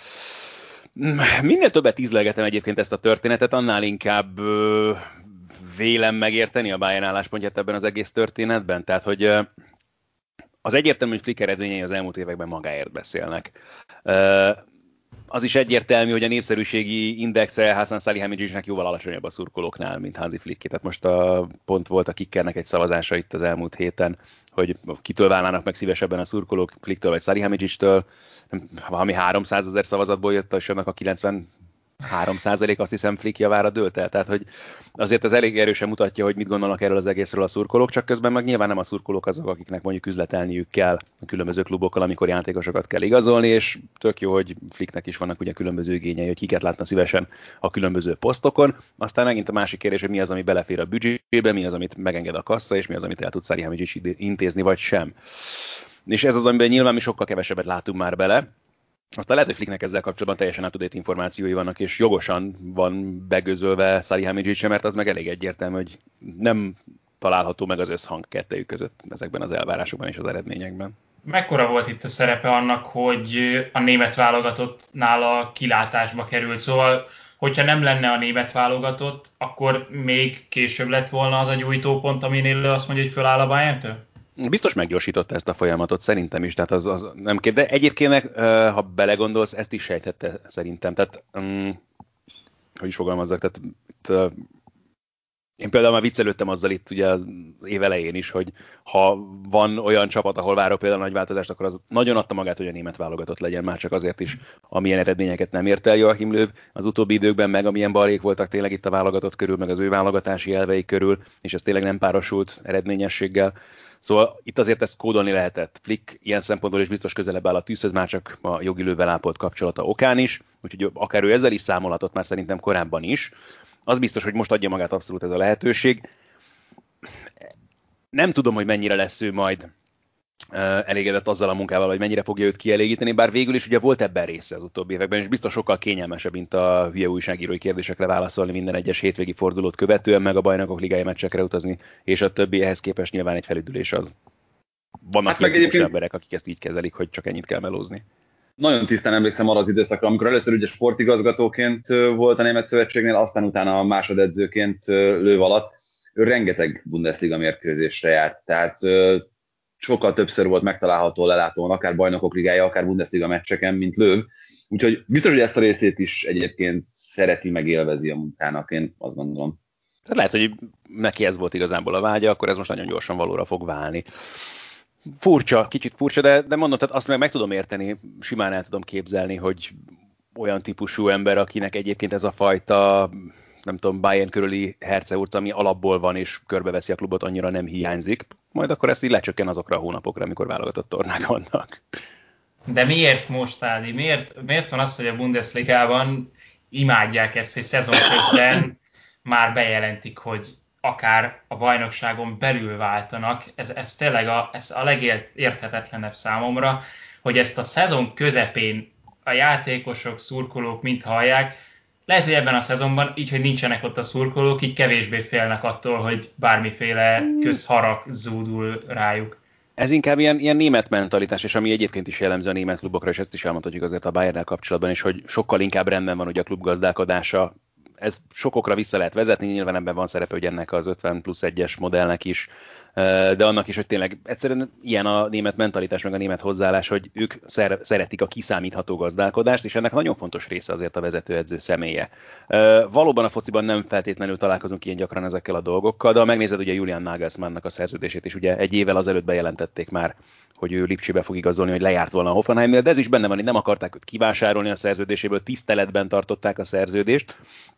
Minél többet ízlegetem egyébként ezt a történetet, annál inkább ö, vélem megérteni a Bayern álláspontját ebben az egész történetben. Tehát, hogy ö, az egyértelmű, hogy Flick eredményei az elmúlt években magáért beszélnek. Ö, az is egyértelmű, hogy a népszerűségi indexe Hasan Salihamidzicnek jóval alacsonyabb a szurkolóknál, mint Hansi Flické. Tehát most a, pont volt a Kickernek egy szavazása itt az elmúlt héten, hogy kitől válnának meg szívesebben a szurkolók, Flicktől vagy Salihamidzictől. Valami háromszázezer szavazatból jött, és annak a kilencvenhárom százalék azt hiszem Flick javára dőlt el. Tehát, hogy azért az elég erősen mutatja, hogy mit gondolnak erről az egészről a szurkolók, csak közben meg nyilván nem a szurkolók azok, akiknek mondjuk üzletelniük kell a különböző klubokkal, amikor játékosokat kell igazolni, és tök jó, hogy Flicknek is vannak ugye különböző igényei, hogy kiket látna szívesen a különböző posztokon. Aztán megint a másik kérdés, hogy mi az, ami belefér a büdzsébe, mi az, amit megenged a kassa, és mi az, amit el tud Salihamidzic intézni, vagy sem. És ez az, amiben nyilván mi sokkal kevesebbet látunk már bele. Aztán lehet, hogy Flicknek ezzel kapcsolatban teljesen up-to-date információi vannak, és jogosan van begözölve Salihamidzic, mert az meg elég egyértelmű, hogy nem található meg az összhang kettejük között ezekben az elvárásokban és az eredményekben. Mekkora volt itt a szerepe annak, hogy a német válogatottnál a kilátásba került? Szóval, hogyha nem lenne a német válogatott, akkor még később lett volna az a gyújtópont, aminél azt mondja, hogy föláll a Bayerntől? Biztos meggyorsította ezt a folyamatot, szerintem is, tehát az, az nem kérd. De egyébként, ha belegondolsz, ezt is sejthette szerintem. Tehát, um, hogy is fogalmazzak, tehát uh, én például már viccelődtem azzal itt ugye az év elején is, hogy ha van olyan csapat, ahol várok például nagy változást, akkor az nagyon adta magát, hogy a német válogatott legyen, már csak azért is, amilyen eredményeket nem ért el Joachim Löw az utóbbi időkben, meg amilyen balék voltak tényleg itt a válogatott körül, meg az ő válogatási elvei körül, és ez tényleg nem párosult eredményességgel. Szóval itt azért ezt kódolni lehetett. Flick ilyen szempontból is biztos közelebb áll a tűzhöz, már csak a Jogi Löwvel ápolt kapcsolata okán is, úgyhogy akár ő ezzel is számolhatott már szerintem korábban is. Az biztos, hogy most adja magát abszolút ez a lehetőség. Nem tudom, hogy mennyire lesz ő majd elégedett azzal a munkával, hogy mennyire fogja őt kielégíteni, bár végül is ugye volt ebben része az utóbbi években, és biztos sokkal kényelmesebb, mint a hülye újságírói kérdésekre válaszolni minden egyes hétvégi fordulót követően, meg a Bajnokok Ligája meccsekre utazni, és a többi ehhez képest nyilván egy felüdülés az. Vannak hát egyébként emberek, akik ezt így kezelik, hogy csak ennyit kell melózni. Nagyon tisztán emlékszem arra az időszakra, amikor először ugye sportigazgatóként volt a Német Szövetségnél, aztán utána a másodedzőként Löw alatt. Ő rengeteg Bundesliga mérkőzésre járt, tehát sokkal többször volt megtalálható lelátóan, akár Bajnokok Ligája, akár Bundesliga meccseken, mint Löw. Úgyhogy biztos, hogy ezt a részét is egyébként szereti, meg élvezi a munkának, én azt gondolom. Tehát lehet, hogy neki ez volt igazából a vágya, akkor ez most nagyon gyorsan valóra fog válni. Furcsa, kicsit furcsa, de, de mondom, tehát azt meg, meg tudom érteni, simán el tudom képzelni, hogy olyan típusú ember, akinek egyébként ez a fajta, nem tudom, Bayern körüli herceurc, ami alapból van és körbeveszi a klubot, annyira nem hiányzik, majd akkor ezt így lecsökken azokra a hónapokra, amikor válogatott tornák vannak. De miért most, Ádi? Miért, miért van az, hogy a Bundesligában imádják ezt, hogy szezon közben már bejelentik, hogy akár a bajnokságon belül váltanak? Ez, ez tényleg a, ez a legérthetetlenebb számomra, hogy ezt a szezon közepén a játékosok, szurkolók mind hallják. Lehet, hogy ebben a szezonban, így, hogy nincsenek ott a szurkolók, így kevésbé félnek attól, hogy bármiféle közharag zúdul rájuk. Ez inkább ilyen, ilyen német mentalitás, és ami egyébként is jellemző a német klubokra, és ezt is elmondhatjuk azért a Bayernnel kapcsolatban is, hogy sokkal inkább rendben van ugye a klub gazdálkodása. Ez sokokra vissza lehet vezetni, nyilván ebben van szerepe, hogy ennek az ötven plusz egyes modellnek is, de annak is, hogy tényleg egyszerűen ilyen a német mentalitás, meg a német hozzáállás, hogy ők szer- szeretik a kiszámítható gazdálkodást, és ennek nagyon fontos része azért a vezetőedző személye. Valóban a fociban nem feltétlenül találkozunk ilyen gyakran ezekkel a dolgokkal, de ha megnézed ugye Julian Nagelsmannnak a szerződését is, ugye egy évvel azelőtt bejelentették már, hogy ő Lipcsébe fog igazolni, hogy lejárt volna a Hoffenheimnél, de ez is benne van, hogy nem akarták őt kivásárolni a szerződéséből, tiszteletben tartották a szerződést.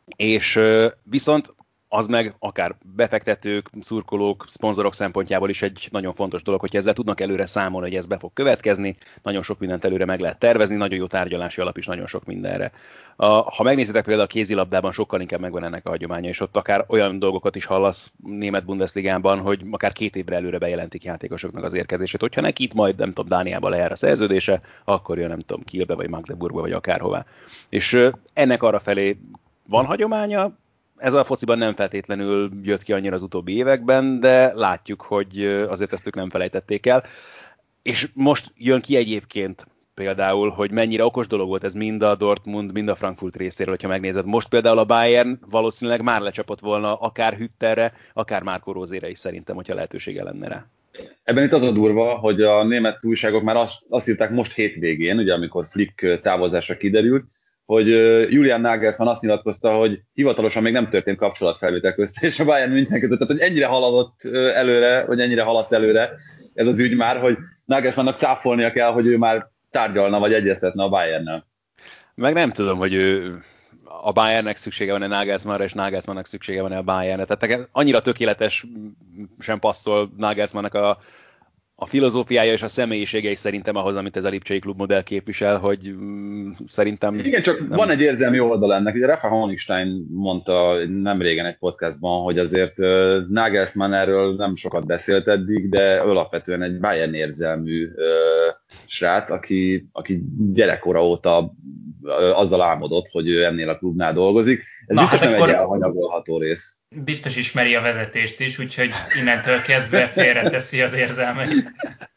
és viszont az meg akár befektetők, szurkolók, szponzorok szempontjából is egy nagyon fontos dolog, hogy ezzel tudnak előre számolni, hogy ez be fog következni, nagyon sok mindent előre meg lehet tervezni, nagyon jó tárgyalási alap is nagyon sok mindenre. Ha megnézitek például a kézilabdában, sokkal inkább megvan ennek a hagyománya, és ott akár olyan dolgokat is hallasz német Bundesligában, hogy akár két évre előre bejelentik játékosoknak az érkezését. Hogyha neki itt majd, nem tudom, Dániába lejár a szerződése, akkor jön, nem tudom, Kielbe, vagy Magdeburgba, vagy akárhová. És ennek arra felé van hagyománya. Ez a fociban nem feltétlenül jött ki annyira az utóbbi években, de látjuk, hogy azért ezt ők nem felejtették el. És most jön ki egyébként például, hogy mennyire okos dolog volt ez mind a Dortmund, mind a Frankfurt részéről, hogyha megnézed. Most például a Bayern valószínűleg már lecsapott volna akár Hütterre, akár Marco Rosére is szerintem, hogyha lehetősége lenne rá. Ebben itt az a durva, hogy a német újságok már azt, azt írták most hétvégén, ugye amikor Flick távozása kiderült, hogy Julian Nagelsmann azt nyilatkozta, hogy hivatalosan még nem történt kapcsolatfelvétel közt, és a Bayern München között, tehát hogy ennyire haladott előre, vagy ennyire haladt előre ez az ügy már, hogy Nagelsmannnak cáfolnia kell, hogy ő már tárgyalna, vagy egyeztetne a Bayernnel. Meg nem tudom, hogy ő a Bayernnek szüksége van-e Nagelsmannra, és Nagelsmannnak szüksége van-e a Bayernre. Tehát annyira tökéletes sem passzol Nagelsmannnak a a filozófiája és a személyisége is szerintem ahhoz, amit ez a Lipcsei klubmodell képvisel, hogy mm, szerintem... Igen, csak nem... van egy érzelmi oldal ennek. Ugye Rafa Honigstein mondta nem régen egy podcastban, hogy azért uh, Nagelsmann erről nem sokat beszélt eddig, de alapvetően egy Bayern érzelmű uh, srác, aki, aki gyerekkora óta uh, azzal álmodott, hogy ő ennél a klubnál dolgozik. Ez Na, biztos hát nem egy elhanyagolható rész. Biztos ismeri a vezetést is, úgyhogy innentől kezdve félreteszi az érzelmeit.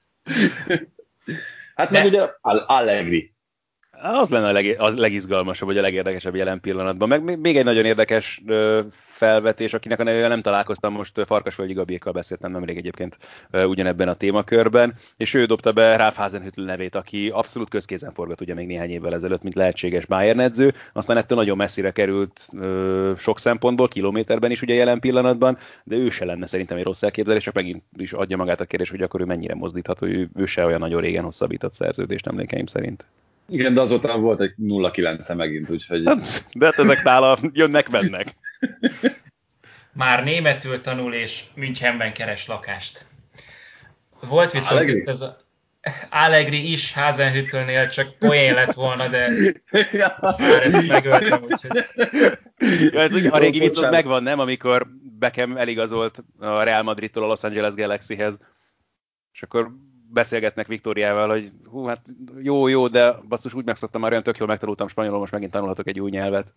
Hát meg De... ugye Allegri. Az lenne a leg, az legizgalmasabb, vagy a legérdekesebb jelen pillanatban. Meg még egy nagyon érdekes felvetés, akinek a nevével nem találkoztam, most Farkasvölgyi Gabiékkal beszéltem nemrég egyébként ugyanebben a témakörben, és ő dobta be Ralf Hasenhüttl nevét, aki abszolút közkézen forgott ugye még néhány évvel ezelőtt, mint lehetséges Bayern edző, aztán ettől nagyon messzire került sok szempontból, kilométerben is ugye jelen pillanatban, de ő se lenne szerintem egy rossz elképzelés, csak megint is adja magát a kérdés, hogy akkor ő mennyire mozdítható, ő, ő se olyan nagyon régen hosszabbított szerződést emlékeim szerint. Igen, de azóta volt egy nulla kilenc megint, úgyhogy... De hát ezek nála jönnek-mennek. Már németül tanul, és Münchenben keres lakást. Volt viszont Allegri? Itt ez a... Allegri is Hasenhüttlnél, csak poén lett volna, de már ezt megöltem, úgyhogy... Ja, hát ugye a régi vicc az megvan, nem? Amikor Beckham eligazolt a Real Madridtól a Los Angeles Galaxyhez, és akkor beszélgetnek Viktóriával, hogy hú, hát jó, jó, de basszus úgy megszoktam már, olyan tök jól megtanultam spanyolul, most megint tanulhatok egy új nyelvet.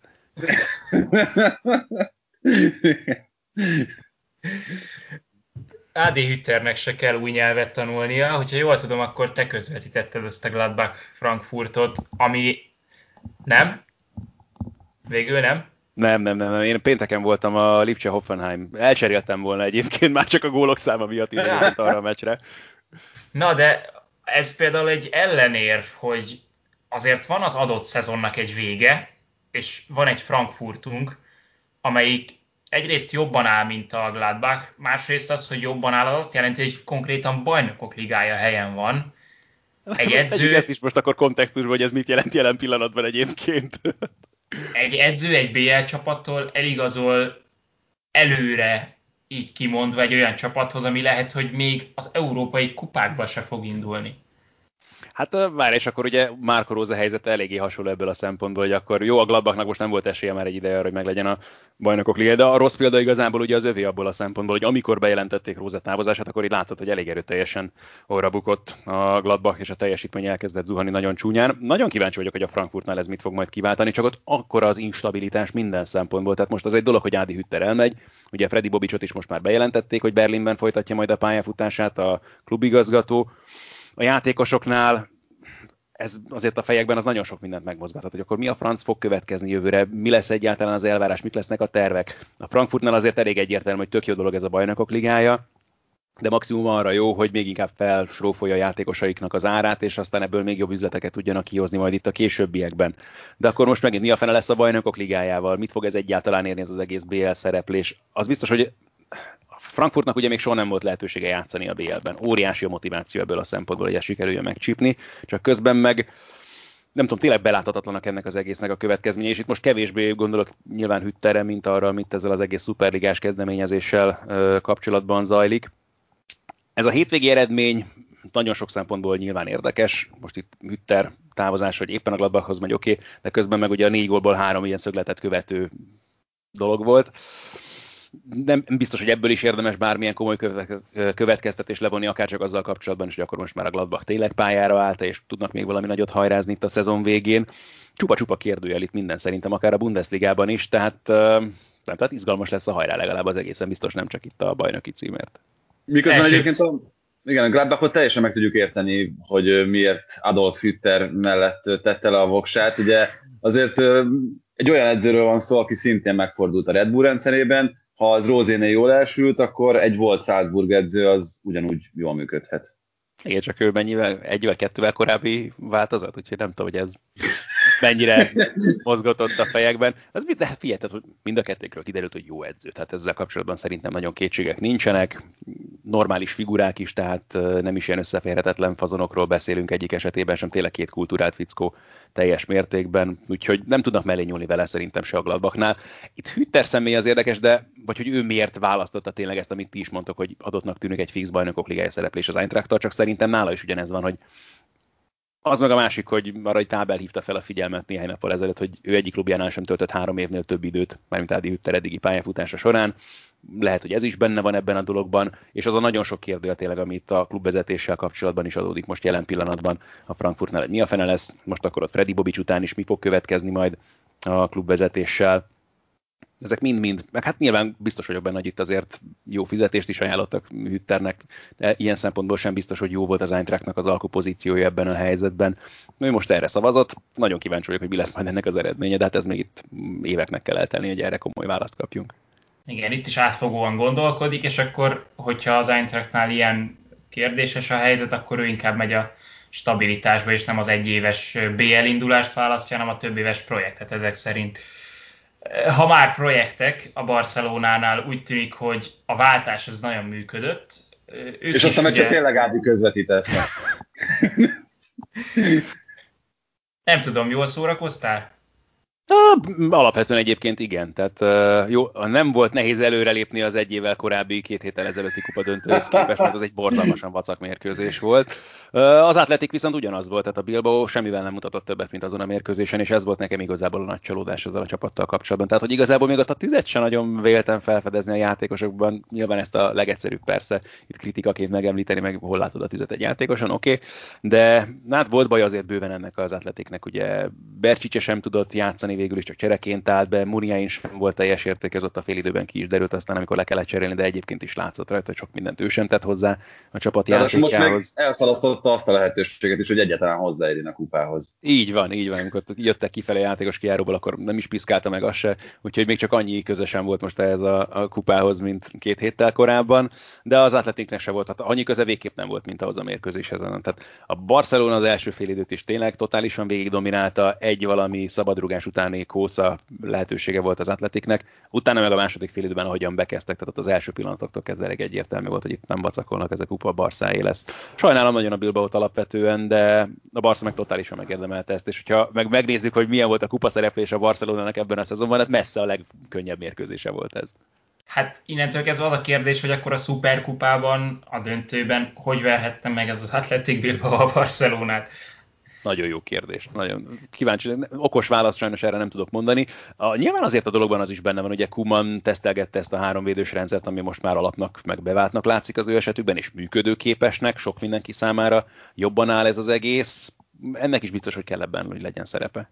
Adi Hütternek se kell új nyelvet tanulnia, hogyha jól tudom, akkor te közvetítetted ezt a Gladbach Frankfurtot, ami nem? Végül nem? Nem, nem, nem, nem. Én pénteken voltam a Lipcse Hoffenheim. Elcseréltem volna egyébként, már csak a gólok száma miatt is arra a meccsre. Na, de ez például egy ellenérv, hogy azért van az adott szezonnak egy vége, és van egy Frankfurtunk, amelyik egyrészt jobban áll, mint a Gladbach, másrészt az, hogy jobban áll, az azt jelenti, hogy konkrétan bajnokok ligája helyen van. Egy edző... ezt is most akkor kontextusban, hogy ez mit jelent jelen pillanatban egyébként. Egy edző egy bé el csapattól eligazol előre, így kimondva egy olyan csapathoz, ami lehet, hogy még az európai kupákba se fog indulni. Hát várj, és akkor ugye Marco Rose helyzete eléggé hasonló ebből a szempontból, hogy akkor jó, a Gladbachnak most nem volt esélye már egy ideje arra, hogy meglegyen a bajnokok ligája, de a rossz példa igazából ugye az övé abból a szempontból, hogy amikor bejelentették Rose távozását, akkor így látszott, hogy elég erőteljesen orra bukott a Gladbach, és a teljesítmény elkezdett zuhanni nagyon csúnyán. Nagyon kíváncsi vagyok, hogy a Frankfurtnál ez mit fog majd kiváltani, csak ott akkora az instabilitás minden szempontból. Tehát most az egy dolog, hogy Adi Hütter elmegy, ugye Freddy Bobicsot is most már bejelentették, hogy Berlinben folytatja majd a pályafutását a klubigazgató. A játékosoknál ez azért a fejekben az nagyon sok mindent megmozgathat, hogy akkor mi a franc fog következni jövőre, mi lesz egyáltalán az elvárás, mik lesznek a tervek. A Frankfurtnál azért elég egyértelmű, hogy tök jó dolog ez a bajnokok ligája, de maximum arra jó, hogy még inkább felsrófolja a játékosaiknak az árát, és aztán ebből még jobb üzleteket tudjanak kihozni majd itt a későbbiekben. De akkor most megint mi a fene lesz a bajnokok ligájával, mit fog ez egyáltalán érni ez az egész bé el szereplés? Az biztos, hogy Frankfurtnak ugye még soha nem volt lehetősége játszani a bé el-ben. Óriási a motiváció ebből a szempontból, hogy ezt sikerüljön megcsípni, csak közben meg nem tudom, tényleg beláthatatlanak ennek az egésznek a következménye, és itt most kevésbé gondolok nyilván Hütterre, mint arra, amit ezzel az egész szuperligás kezdeményezéssel ö, kapcsolatban zajlik. Ez a hétvégi eredmény nagyon sok szempontból nyilván érdekes. Most itt Hütter távozás, hogy éppen a Gladbachhoz megy, oké, okay, de közben meg ugye a négy gólból három ilyen szögletet követő dolog volt. Nem biztos, hogy ebből is érdemes bármilyen komoly következtetés levonni, akárcsak azzal kapcsolatban is, hogy akkor most már a Gladbach tényleg pályára állt, és tudnak még valami nagyot hajrázni itt a szezon végén. Csupa-csupa kérdőjel itt minden szerintem, akár a Bundesligában is, tehát, nem, tehát izgalmas lesz a hajrá legalább az egészen biztos, nem csak itt a bajnoki címért. Miközben Esik. egyébként a, igen, a Gladbachot teljesen meg tudjuk érteni, hogy miért Adolf Hütter mellett tette le a voksát. Ugye azért egy olyan edzőről van szó, aki szintén megfordult a Red Bull rendszerében. Ha az Rózénél jól elsült, akkor egy volt Salzburg edző az ugyanúgy jól működhet. Igen, csak ő mennyivel, egyvel, kettővel korábbi változat, úgyhogy nem tudom, hogy ez mennyire mozgatott a fejekben. Az mit, de hát figyelj, hogy mind a kettőkről kiderült, hogy jó edző. Tehát ezzel kapcsolatban szerintem nagyon kétségek nincsenek. Normális figurák is, tehát nem is ilyen összeférhetetlen fazonokról beszélünk egyik esetében, sem tényleg két kultúrált fickó teljes mértékben, úgyhogy nem tudnak mellé nyúlni vele szerintem se a Gladbachnál. Itt Hütter személy az érdekes, de vagy hogy ő miért választotta tényleg ezt, amit ti is mondtok, hogy adottnak tűnik egy fix bajnokok ligája szereplés az Eintrachttal, csak szerintem nála is ugyanez van, hogy az meg a másik, hogy arra egy Tábel hívta fel a figyelmet néhány nappal ezelőtt, hogy ő egyik klubjánál sem töltött három évnél több időt, mármint Ádi Hütter eddigi pályafutása során. Lehet, hogy ez is benne van ebben a dologban, és az a nagyon sok kérdő tényleg, ami itt a klubvezetéssel kapcsolatban is adódik most jelen pillanatban a Frankfurtnál, hogy mi a fene lesz, most akkor ott Freddy Bobic után is mi fog következni majd a klubvezetéssel. Ezek mind-mind, meg hát nyilván biztos vagyok benne, hogy itt azért jó fizetést is ajánlottak Hütternek, de ilyen szempontból sem biztos, hogy jó volt az Eintrachtnak az alkupozíciója ebben a helyzetben. Ő most erre szavazott, nagyon kíváncsi vagyok, hogy mi lesz majd ennek az eredménye, de hát ez még itt éveknek kell eltelni, hogy erre komoly választ kapjunk. Igen, itt is átfogóan gondolkodik, és akkor, hogyha az Eintrachtnál ilyen kérdéses a helyzet, akkor ő inkább megy a stabilitásba, és nem az egyéves bé el indulást választja, hanem a több éves projektet ezek szerint. Ha már projektek a Barcelonánál, úgy tűnik, hogy a váltás ez nagyon működött. Ők és aztán meg ugye... csak tényleg Ádi közvetített. Nem tudom, jól szórakoztál? Alapvetően egyébként igen, tehát jó, nem volt nehéz előrelépni az egy évvel korábbi, két héttel ezelőtti kupa döntőhöz képest, mert az egy borzalmasan vacak mérkőzés volt. Az Athletic viszont ugyanaz volt, tehát a Bilbao semmivel nem mutatott többet, mint azon a mérkőzésen, és ez volt nekem igazából a nagy csalódás ezzel a csapattal kapcsolatban. Tehát, hogy igazából még ott a tüzet sem nagyon véltem felfedezni a játékosokban, nyilván ezt a legegyszerűbb persze itt kritikaként megemlíteni, meg hol látod a tüzet egy játékoson, oké, okay. De hát volt baj azért bőven ennek az Athleticnek, ugye Bercsice sem tudott játszani, végül is csak csereként állt be, Muniain sem volt teljes érték, ez ott a félidőben ki is derült, aztán amikor le kellett cserélni, de egyébként is látszott rajta, hogy sok mindent ő sem tett hozzá a csapat játékjához. Most még elszalasztotta azt a lehetőséget is, hogy egyáltalán hozzáérjen a kupához. Így van, így van, amikor jöttek kifelé a játékos kijáróból, akkor nem is piszkálta meg azt se, úgyhogy még csak annyi közösen volt most ez a, a kupához, mint két héttel korábban, de az Athleticnek se volt, tehát annyi köze végképp nem volt, mint ahhoz a mérkőzéshez. Tehát a Barcelona az első félidőt is tényleg totálisan végig dominálta, egy valami szabadrugás utáni kósza lehetősége volt az Athleticnek, utána meg a második félidőben, ahogyan bekezdtek, tehát az első pillanatoktól kezdve elég egyértelmű volt, hogy itt nem vacakolnak, ez a kupa a Barszáé lesz. Sajnálom nagyon a Bilbaót alapvetően, de a Barca meg totálisan megérdemelte ezt, és hogyha meg megnézzük, hogy milyen volt a kupa szereplés a Barcelonának ebben a szezonban, hát messze a legkönnyebb mérkőzése volt ez. Hát innentől kezdve az a kérdés, hogy akkor a szuperkupában, a döntőben hogy verhette meg ez az Athletic Bilbao a Barcelonát? Nagyon jó kérdés. Nagyon kíváncsi. Okos választ sajnos erre nem tudok mondani. A, nyilván azért a dologban az is benne van, ugye Koeman tesztelgette ezt a háromvédős rendszert, ami most már alapnak, meg beváltnak látszik az ő esetükben, és működőképesnek, sok mindenki számára jobban áll ez az egész. Ennek is biztos, hogy kell ebben, hogy legyen szerepe.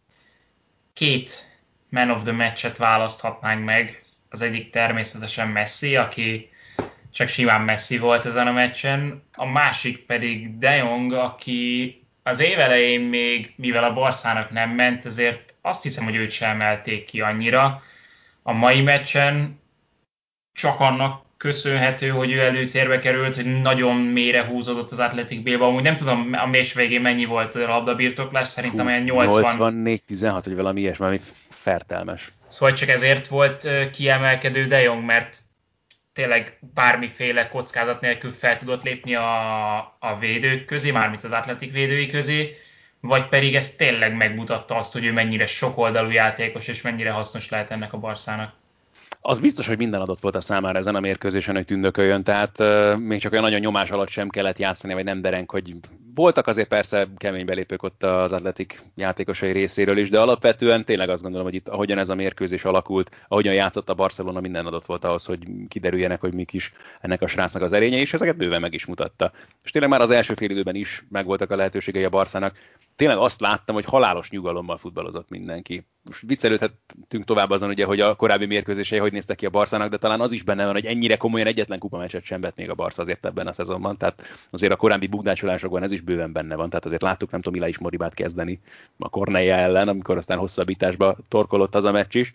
Két man of the match-et választhatnánk meg. Az egyik természetesen Messi, aki csak simán Messi volt ezen a meccsen. A másik pedig De Jong, aki az év elején még, mivel a Barszának nem ment, ezért azt hiszem, hogy őt sem emelték ki annyira. A mai meccsen csak annak köszönhető, hogy ő előtérbe került, hogy nagyon mélyre húzódott az Athletic Bilbao. Amúgy nem tudom, a meccs végén mennyi volt a labdabirtoklás, szerintem olyan nyolcvan... nyolcvannégy tizenhat, vagy valami ilyesmi, ami fertelmes. Szóval csak ezért volt kiemelkedő De Jong, mert tényleg bármiféle kockázat nélkül fel tudott lépni a, a védők közé, mármint az Athletic védői közé. vagy pedig ez tényleg megmutatta azt, hogy ő mennyire sokoldalú játékos, és mennyire hasznos lehet ennek a Barszának? Az biztos, hogy minden adott volt a számára ezen a mérkőzésen, hogy tündököljön, tehát uh, még csak olyan nagyon nyomás alatt sem kellett játszani, vagy nem dereng, hogy voltak azért persze kemény belépők ott az Atletik játékosai részéről is, de alapvetően tényleg azt gondolom, hogy itt ahogyan ez a mérkőzés alakult, ahogyan játszott a Barcelona, minden adott volt ahhoz, hogy kiderüljenek, hogy mik is ennek a srácnak az erénye, és ezeket bőven meg is mutatta. És tényleg már az első fél időben is megvoltak a lehetőségei a Barszának. Tényleg azt láttam, hogy halálos nyugalommal futballozott mindenki. Most viccelődhetünk tovább azon, ugye, hogy a korábbi mérkőzései hogy néztek ki a Barszának, de talán az is benne van, hogy ennyire komolyan egyetlen kupameccset sem vett még a Barca azért ebben a szezonban. Tehát azért a korábbi bukdácsolásokban ez is bőven benne van. Tehát azért láttuk, nem tudom, Milá is Moribát kezdeni a Cornellá ellen, amikor aztán hosszabbításba torkolott az a meccs is.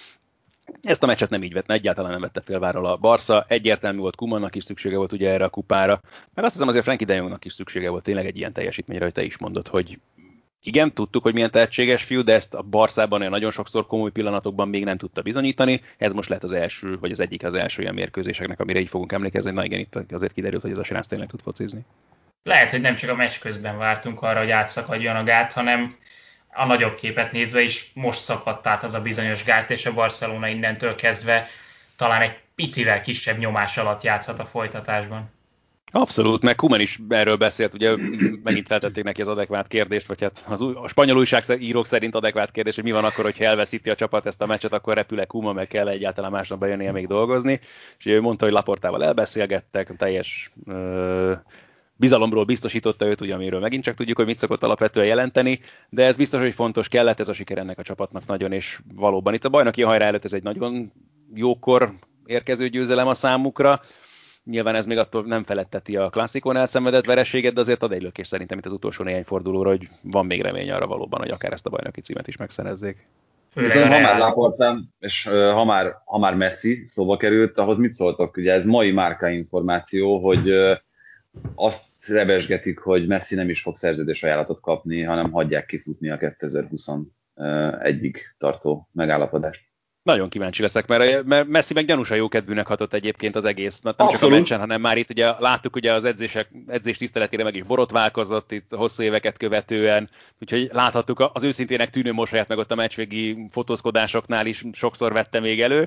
Ezt a meccset nem így vett, egyáltalán nem vette félváról a Barca. Egyértelmű volt, Koemannak is szüksége volt ugye erre a kupára. Meg azt hiszem azért Frenkie de Jongnak is szüksége volt tényleg egy ilyen teljesítményre, hogy te is mondod, hogy igen, tudtuk, hogy milyen tehetséges fiú, de ezt a Barszában olyan nagyon sokszor komoly pillanatokban még nem tudta bizonyítani. Ez most lehet az első, vagy az egyik az első ilyen mérkőzéseknek, amire így fogunk emlékezni, hogy na igen, itt azért kiderült, hogy ez a srác tényleg tud focizni. Lehet, hogy nem csak a meccs közben vártunk arra, hogy átszakadjon a gát, hanem a nagyobb képet nézve is most szakadt át az a bizonyos gát, és a Barcelona innentől kezdve talán egy picivel kisebb nyomás alatt játszhat a folytatásban. Abszolút, meg Koeman is erről beszélt, ugye megint feltették neki az adekvát kérdést, vagy hát az új, a spanyol újságírók szerint adekvát kérdés, hogy mi van akkor, hogyha elveszíti a csapat ezt a meccset, akkor repül-e Koeman, meg kell egyáltalán másnap bejönnie még dolgozni, és ő mondta, hogy Laportával elbeszélgettek, teljes ö, bizalomról biztosította őt, ugye, amiről megint csak tudjuk, hogy mit szokott alapvetően jelenteni, de ez biztos, hogy fontos, kellett ez a siker ennek a csapatnak nagyon, és valóban itt a bajnoki hajrá előtt ez egy nagyon jókor érkező győzelem a számukra. Nyilván ez még attól nem feletteti a klasszikon elszenvedett vereséget, de azért ad egy lökés szerintem itt az utolsó néhány fordulóra, hogy van még remény arra valóban, hogy akár ezt a bajnoki címet is megszerezzék. Viszont ha már Laportán, és uh, ha, már, ha már Messi szóba került, ahhoz mit szóltok? Ugye ez mai márka információ, hogy uh, azt rebesgetik, hogy Messi nem is fog szerződés ajánlatot kapni, hanem hagyják kifutni a kétezer-huszonegyig tartó megállapodást. Nagyon kíváncsi leszek, mert, mert Messi meg gyanúsan jókedvűnek hatott egyébként az egész, nem Abszolút. Csak a meccsen, hanem már itt ugye láttuk ugye az edzések, edzés tiszteletére meg is borotválkozott itt hosszú éveket követően, úgyhogy láthattuk az őszintének tűnő mosolyát meg ott a meccsvégi fotózkodásoknál is sokszor vette még elő.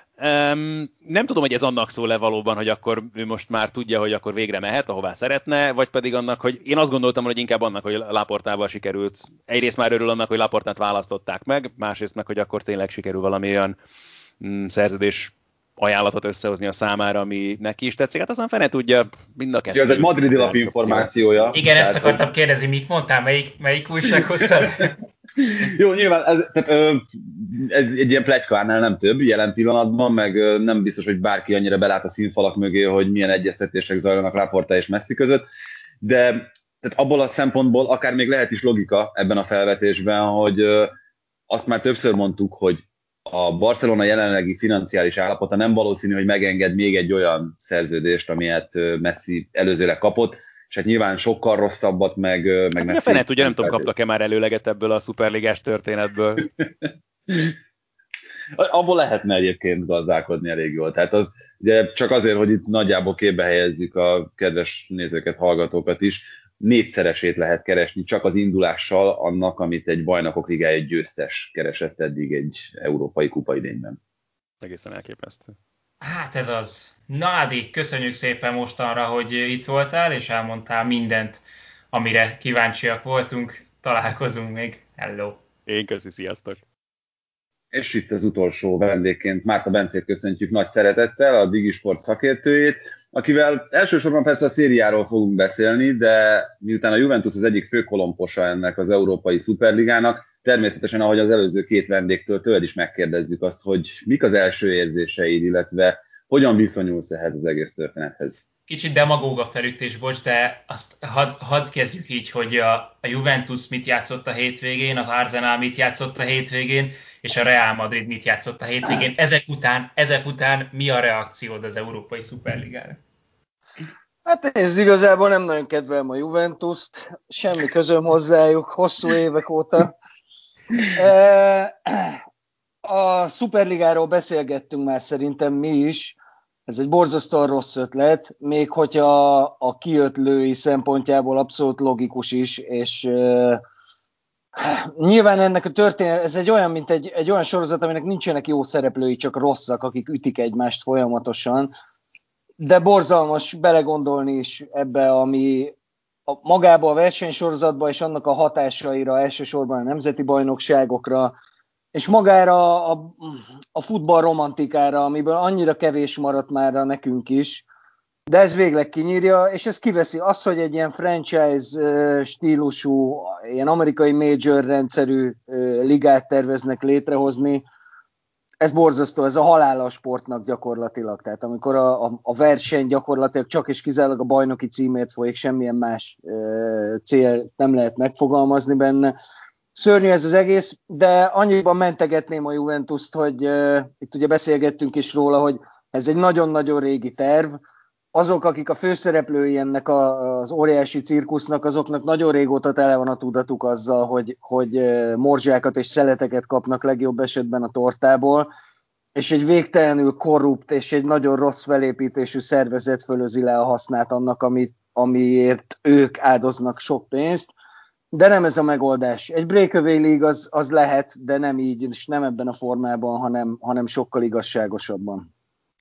Um, nem tudom, hogy ez annak szól-e valóban, hogy akkor ő most már tudja, hogy akkor végre mehet, ahová szeretne, vagy pedig annak, hogy én azt gondoltam, hogy inkább annak, hogy Laportával sikerült. Egyrészt már örül annak, hogy Laportát választották meg, másrészt meg, hogy akkor tényleg sikerül valami olyan mm, szerződés ajánlatot összehozni a számára, ami neki is tetszik. Hát aztán fene tudja, mind a kettő. Ja, ez egy madridi lap információja. Igen, ezt akartam hogy... kérdezni, mit mondtál, melyik, melyik újság hoztad? Jó, nyilván ez, tehát, ö, ez egy ilyen pletykánál nem több jelen pillanatban, meg ö, nem biztos, hogy bárki annyira belát a színfalak mögé, hogy milyen egyeztetések zajlanak Laporta és Messi között, de tehát abból a szempontból akár még lehet is logika ebben a felvetésben, hogy ö, azt már többször mondtuk, hogy a Barcelona jelenlegi financiális állapota nem valószínű, hogy megenged még egy olyan szerződést, amilyet Messi előzőleg kapott, és hát nyilván sokkal rosszabbat, meg... meg hát, fene tudja, nem tudom, kaptak-e már előleget ebből a szuperligás történetből. Abból lehetne egyébként gazdálkodni elég jól. Tehát az ugye csak azért, hogy itt nagyjából képbe helyezzük a kedves nézőket, hallgatókat is, négyszeresét lehet keresni csak az indulással annak, amit egy bajnokok ligája győztes keresett eddig egy európai kupa idényben. Egészen elképesztő. Hát ez az. Na Ádi, köszönjük szépen mostanra, hogy itt voltál, és elmondtál mindent, amire kíváncsiak voltunk. Találkozunk még. Hello! Én köszi, sziasztok! És itt az utolsó vendégként Márta Bencét köszöntjük nagy szeretettel, a Digisport szakértőjét, akivel elsősorban persze a szériáról fogunk beszélni, de miután a Juventus az egyik fő kolomposa ennek az Európai Szuperligának, természetesen, ahogy az előző két vendégtől tőled is megkérdezzük azt, hogy mik az első érzéseid, illetve hogyan viszonyulsz ehhez az egész történethez. Kicsit demagóg a felütés, bocs, de azt hadd had kezdjük így, hogy a, a Juventus mit játszott a hétvégén, az Arsenal mit játszott a hétvégén, és a Real Madrid mit játszott a hétvégén. Ezek után, ezek után mi a reakciód az Európai Szuperligára? Hát ez igazából nem nagyon kedvelem a Juventust, semmi közöm hozzájuk hosszú évek óta. A Szuperligáról beszélgettünk már szerintem mi is, ez egy borzasztóan rossz ötlet, még hogyha a kiötlői szempontjából abszolút logikus is, és Nyilván ennek a történet, ez egy olyan, mint egy, egy olyan sorozat, aminek nincsenek jó szereplői, csak rosszak, akik ütik egymást folyamatosan, de borzalmas belegondolni is ebbe, ami a, magába a versenysorozatba és annak a hatásaira, elsősorban a nemzeti bajnokságokra, és magára a, a futball romantikára, amiből annyira kevés maradt már nekünk is, de ez végleg kinyírja, és ez kiveszi azt, hogy egy ilyen franchise stílusú, ilyen amerikai major rendszerű ligát terveznek létrehozni. Ez borzasztó, ez a halála a sportnak gyakorlatilag. Tehát amikor a, a, a verseny gyakorlatilag csak és kizárólag a bajnoki címért folyik, semmilyen más cél nem lehet megfogalmazni benne. Szörnyű ez az egész, de annyiban mentegetném a Juventust, hogy itt ugye beszélgettünk is róla, hogy ez egy nagyon-nagyon régi terv. Azok, akik a főszereplői ennek a, az óriási cirkusznak, azoknak nagyon régóta tele van a tudatuk azzal, hogy, hogy morzsákat és szeleteket kapnak legjobb esetben a tortából, és egy végtelenül korrupt és egy nagyon rossz felépítésű szervezet fölözi le a hasznát annak, amit, amiért ők áldoznak sok pénzt, de nem ez a megoldás. Egy breakaway league az, az lehet, de nem így, és nem ebben a formában, hanem, hanem sokkal igazságosabban.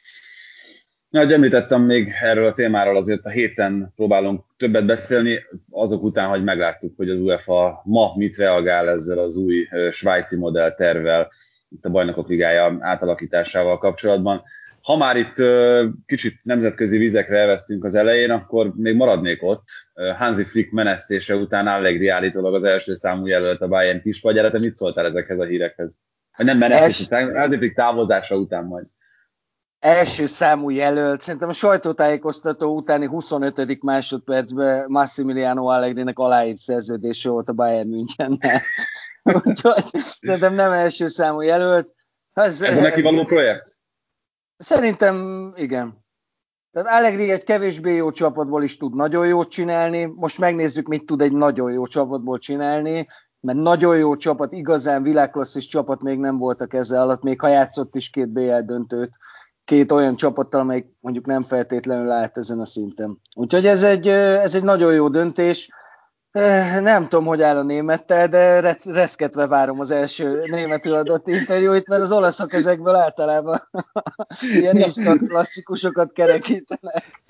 Ja, hogy említettem még erről a témáról, azért a héten próbálunk többet beszélni, azok után, hogy megláttuk, hogy az UEFA ma mit reagál ezzel az új svájci modell tervvel, itt a Bajnokok Ligája átalakításával kapcsolatban. Ha már itt kicsit nemzetközi vizekre elvesztünk az elején, akkor még maradnék ott. Hansi Flick menesztése után Allegri állítólag az első számú jelölt a Bayern kispadjára. Te mit szóltál ezekhez a hírekhez? Vagy nem menesztés után, Hansi Flick távozása után majd. Első számú jelölt, szerintem a sajtótájékoztató utáni huszonötödik másodpercben Massimiliano Allegrinek aláírt szerződése volt a Bayern Münchennel. Úgyhogy szerintem nem első számú jelölt. Ez, ez a neki való projekt? Szerintem igen. Tehát Allegri egy kevésbé jó csapatból is tud nagyon jót csinálni. Most megnézzük, mit tud egy nagyon jó csapatból csinálni, mert nagyon jó csapat, igazán világklasszis csapat még nem volt a keze alatt, még ha játszott is két bé el döntőt, két olyan csapattal, amelyik mondjuk nem feltétlenül állt ezen a szinten. Úgyhogy ez egy, ez egy nagyon jó döntés. Nem tudom, hogy áll a némettel, de reszketve várom az első németül adott interjúit, mert az olaszok ezekből általában ilyen instant klasszikusokat kerekítenek.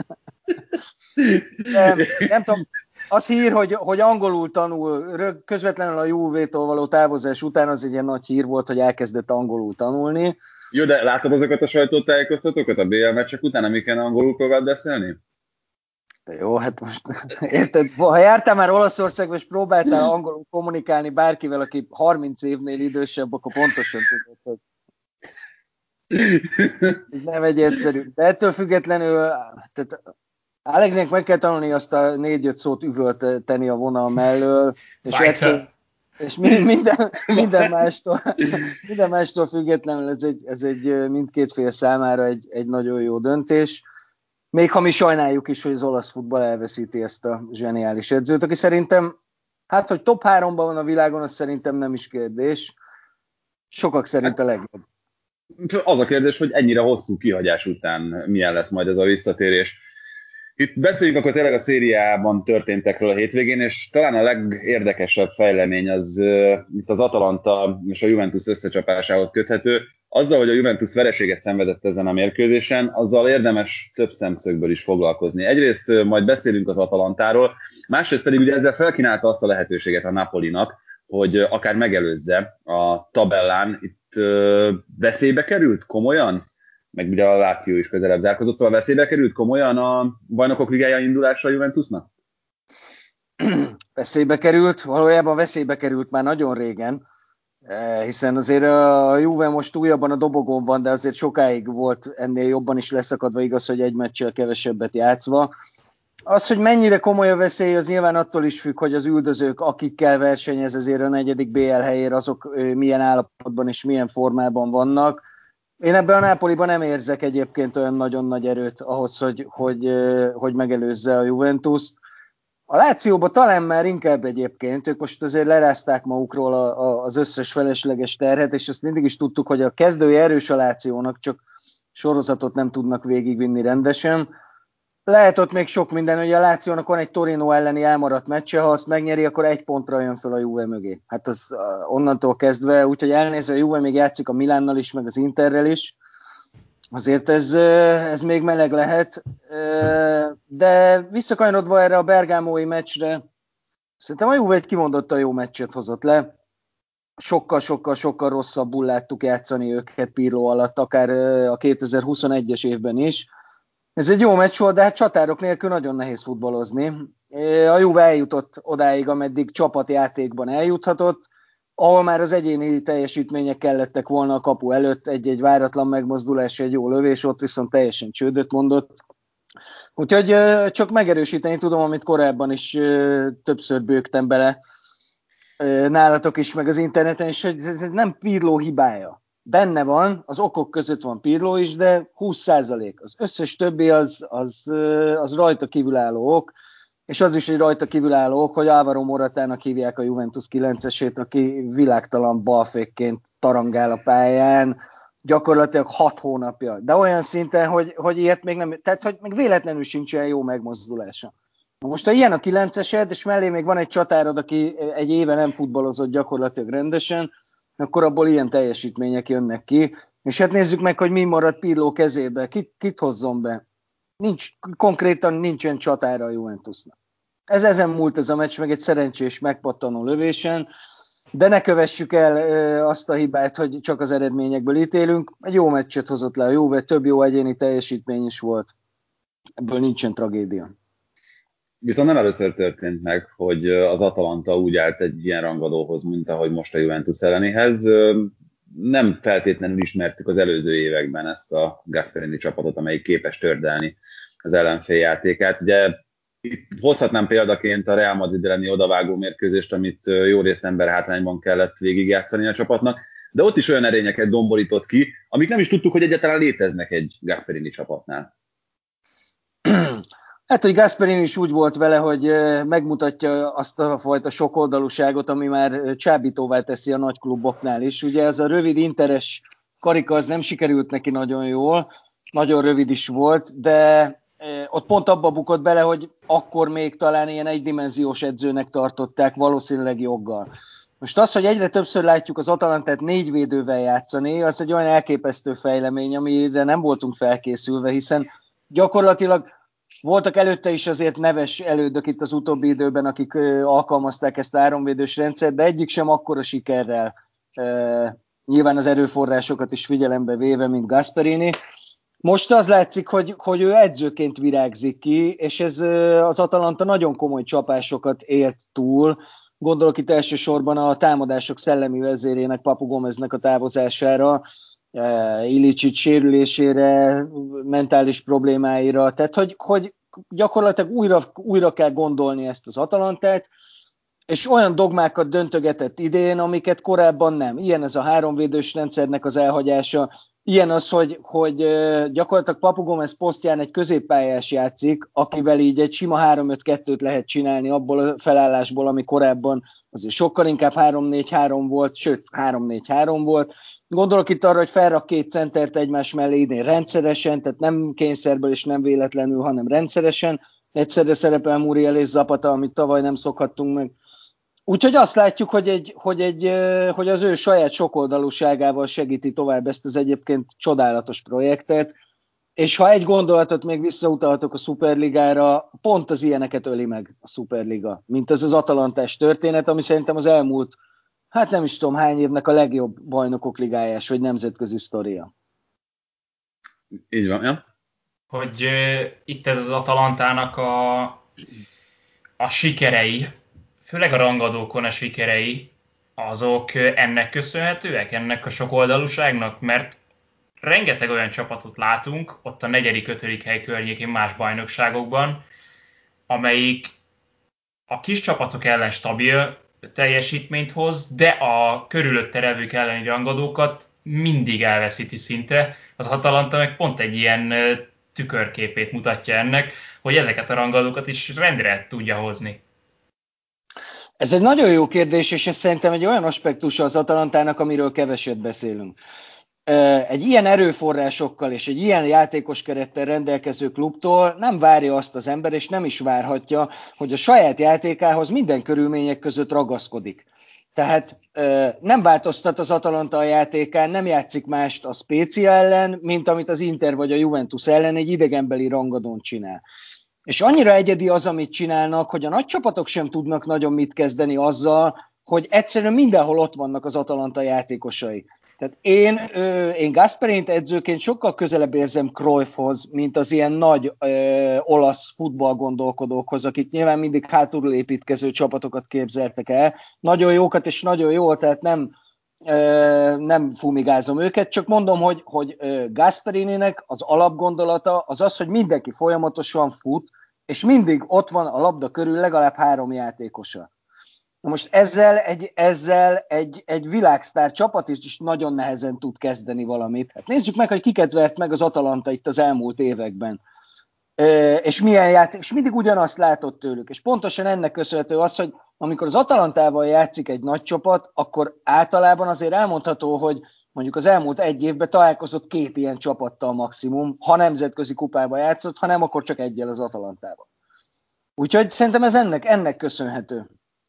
Nem, nem tudom, az hír, hogy, hogy angolul tanul, közvetlenül a Juvétól való távozás után az egy ilyen nagy hír volt, hogy elkezdett angolul tanulni. Jó, de látod azokat a sajtótájékoztatókat a bé el meccsek után, amiken angolul próbált beszélni? Jó, hát most érted, ha jártál már Olaszországba, és próbáltál angolul kommunikálni bárkivel, aki harminc évnél idősebb, akkor pontosan tudod, hogy ez nem egy egyszerű. De ettől függetlenül, tehát Allegrinek meg kell tanulni azt a négy-öt szót üvölteni a vonal mellől, és, ettől, és minden, minden, mástól, minden mástól függetlenül ez egy, ez egy mindkét fél számára egy, egy nagyon jó döntés. Még ha mi sajnáljuk is, hogy az olasz futball elveszíti ezt a zseniális edzőt, aki szerintem, hát hogy top háromban van a világon, az szerintem nem is kérdés. Sokak szerint a legjobb. Az a kérdés, hogy ennyire hosszú kihagyás után milyen lesz majd ez a visszatérés. Itt beszéljünk akkor tényleg a szériában történtekről a hétvégén, és talán a legérdekesebb fejlemény az uh, itt az Atalanta és a Juventus összecsapásához köthető. Azzal, hogy a Juventus vereséget szenvedett ezen a mérkőzésen, azzal érdemes több szemszögből is foglalkozni. Egyrészt uh, majd beszélünk az Atalantáról, másrészt pedig ugye ezzel felkínálta azt a lehetőséget a Napolinak, hogy uh, akár megelőzze a tabellán. Itt uh, veszélybe került komolyan? Meg ugye a Láció is közelebb zárkozott, szóval veszélybe került komolyan a Bajnokok Ligája indulása a Juventusnak? Veszélybe került, valójában veszélybe került már nagyon régen, hiszen azért a Juve most újabban a dobogón van, de azért sokáig volt ennél jobban is leszakadva, igaz, hogy egy meccsel kevesebbet játszva. Az, hogy mennyire komoly a veszély, az nyilván attól is függ, hogy az üldözők, akikkel versenyez ezért a negyedik bé el helyér, azok milyen állapotban és milyen formában vannak. Én ebben a Nápoliban nem érzek egyébként olyan nagyon nagy erőt ahhoz, hogy, hogy, hogy megelőzze a Juventust. A Lációban talán már inkább egyébként, ők most azért lerázták magukról a, a, az összes felesleges terhet, és ezt mindig is tudtuk, hogy a kezdői erős a Lációnak, csak sorozatot nem tudnak végigvinni rendesen. Lehet ott még sok minden, ugye a Lációnak van egy Torino elleni elmaradt meccse, ha azt megnyeri, akkor egy pontra jön fel a Juve mögé. Hát az onnantól kezdve, úgyhogy elnézve a Juve még játszik a Milánnal is, meg az Interrel is. Azért ez, ez még meleg lehet. De visszakanyarodva erre a bergámói meccsre, szerintem a Juve egy kimondottan jó meccset hozott le. Sokkal-sokkal-sokkal rosszabbul láttuk játszani őket Pirlo alatt, akár a kétezer-huszonegyes évben is. Ez egy jó meccs volt, de hát csatárok nélkül nagyon nehéz futballozni. A Juve eljutott odáig, ameddig csapatjátékban eljuthatott, ahol már az egyéni teljesítmények kellettek volna a kapu előtt, egy-egy váratlan megmozdulás, egy jó lövés, ott viszont teljesen csődöt mondott. Úgyhogy csak megerősíteni tudom, amit korábban is többször bőgtem bele nálatok is, meg az interneten is, hogy ez nem Pirlo hibája. Benne van, az okok között van Pirlo is, de húsz százalék. Az összes többi az, az, az rajta kívülálló ok, és az is egy rajta kívülálló ok, hogy Álvaro Moratának hívják a Juventus kilencesét, aki világtalan balfékként tarangál a pályán, gyakorlatilag hat hónapja. De olyan szinten, hogy, hogy ilyet még nem, tehát hogy még véletlenül sincs olyan jó megmozdulása. Most ha ilyen a kilencesed, és mellé még van egy csatárod, aki egy éve nem futballozott gyakorlatilag rendesen, akkor abból ilyen teljesítmények jönnek ki. És hát nézzük meg, hogy mi marad Pirlo kezébe. Kit, kit hozzon be? Nincs, konkrétan nincsen csatára a Juventusnak. Ez ezen múlt ez a meccs, meg egy szerencsés megpattanó lövésen, de ne kövessük el e, azt a hibát, hogy csak az eredményekből ítélünk. Egy jó meccset hozott le a Juve, több jó egyéni teljesítmény is volt. Ebből nincsen tragédia. Viszont nem először történt meg, hogy az Atalanta úgy állt egy ilyen rangadóhoz, mint ahogy most a Juventus ellenéhez. Nem feltétlenül ismertük az előző években ezt a Gasperini csapatot, amelyik képes tördelni az ellenfél játékát. Ugye itt hozhatnám példaként a Real Madrid elleni odavágó mérkőzést, amit jó részt emberhátrányban kellett végigjátszani a csapatnak, de ott is olyan erényeket domborított ki, amik nem is tudtuk, hogy egyáltalán léteznek egy Gasperini csapatnál. Hát, hogy Gasperini is úgy volt vele, hogy megmutatja azt a fajta sokoldalúságot, ami már csábítóvá teszi a nagy kluboknál is. Ugye ez a rövid interes karika az nem sikerült neki nagyon jól, nagyon rövid is volt, de ott pont abba bukott bele, hogy akkor még talán ilyen egydimenziós edzőnek tartották, valószínűleg joggal. Most az, hogy egyre többször látjuk az Atalantát négy védővel játszani, az egy olyan elképesztő fejlemény, amire nem voltunk felkészülve, hiszen gyakorlatilag voltak előtte is azért neves elődök itt az utóbbi időben, akik alkalmazták ezt a háromvédős rendszert, de egyik sem akkora sikerrel, nyilván az erőforrásokat is figyelembe véve, mint Gasperini. Most az látszik, hogy, hogy ő edzőként virágzik ki, és ez az Atalanta nagyon komoly csapásokat ért túl. Gondolok itt elsősorban a támadások szellemi vezérének, Papu Gomeznek a távozására, Ilicic sérülésére, mentális problémáira, tehát hogy, hogy gyakorlatilag újra, újra kell gondolni ezt az Atalantát, és olyan dogmákat döntögetett idén, amiket korábban nem. Ilyen ez a háromvédős rendszernek az elhagyása, ilyen az, hogy, hogy gyakorlatilag Papu Gomez posztján egy középpályás játszik, akivel így egy sima három öt kettőt lehet csinálni abból a felállásból, ami korábban azért sokkal inkább három négy három volt, sőt három négy három volt. Gondolok itt arra, hogy felrak két centert egymás mellé idén rendszeresen, tehát nem kényszerből és nem véletlenül, hanem rendszeresen. Egyszerre szerepel Muriel és Zapata, amit tavaly nem szokhattunk meg. Úgyhogy azt látjuk, hogy, egy, hogy, egy, hogy az ő saját sokoldalúságával segíti tovább ezt az egyébként csodálatos projektet, és ha egy gondolatot még visszautalhatok a Szuperligára, pont az ilyeneket öli meg a Szuperliga, mint ez az Atalantás történet, ami szerintem az elmúlt, hát nem is tudom hány évnek a legjobb bajnokok ligájás, vagy nemzetközi sztoria. Így van, ja? Hogy uh, itt ez az Atalantának a, a sikerei, főleg a rangadókon a sikerei, azok ennek köszönhetőek, ennek a sokoldalúságnak, mert rengeteg olyan csapatot látunk, ott a negyedik, ötödik hely környékén más bajnokságokban, amelyik a kis csapatok ellen stabil teljesítményt hoz, de a körülötte levők elleni rangadókat mindig elveszíti szinte. Az Atalanta meg pont egy ilyen tükörképét mutatja ennek, hogy ezeket a rangadókat is rendre tudja hozni. Ez egy nagyon jó kérdés, és ez szerintem egy olyan aspektusa az Atalantának, amiről keveset beszélünk. egy ilyen erőforrásokkal és egy ilyen játékos kerettel rendelkező klubtól nem várja azt az ember, és nem is várhatja, hogy a saját játékához minden körülmények között ragaszkodik. Tehát nem változtat az Atalanta a játékán, nem játszik mást a Spezia ellen, mint amit az Inter vagy a Juventus ellen egy idegenbeli rangadón csinál. És annyira egyedi az, amit csinálnak, hogy a nagy csapatok sem tudnak nagyon mit kezdeni azzal, hogy egyszerűen mindenhol ott vannak az Atalanta játékosai. Tehát én, én Gasperint edzőként sokkal közelebb érzem Cruyffhoz, mint az ilyen nagy ö, olasz futballgondolkodókhoz, akik nyilván mindig hátulról építkező csapatokat képzeltek el. Nagyon jókat és nagyon jól, tehát nem, ö, nem fumigázom őket, csak mondom, hogy, hogy Gasperininek az alapgondolata az az, hogy mindenki folyamatosan fut, és mindig ott van a labda körül legalább három játékosa. Na most ezzel egy, ezzel egy, egy világsztár csapat is, is nagyon nehezen tud kezdeni valamit. Hát nézzük meg, hogy kiket vert meg az Atalanta itt az elmúlt években. E, és milyen játék, és mindig ugyanazt látott tőlük. És pontosan ennek köszönhető az, hogy amikor az Atalantával játszik egy nagy csapat, akkor általában azért elmondható, hogy mondjuk az elmúlt egy évben találkozott két ilyen csapattal maximum, ha nemzetközi kupában játszott, ha nem, akkor csak egyel az Atalantával. Úgyhogy szerintem ez ennek, ennek köszönhető.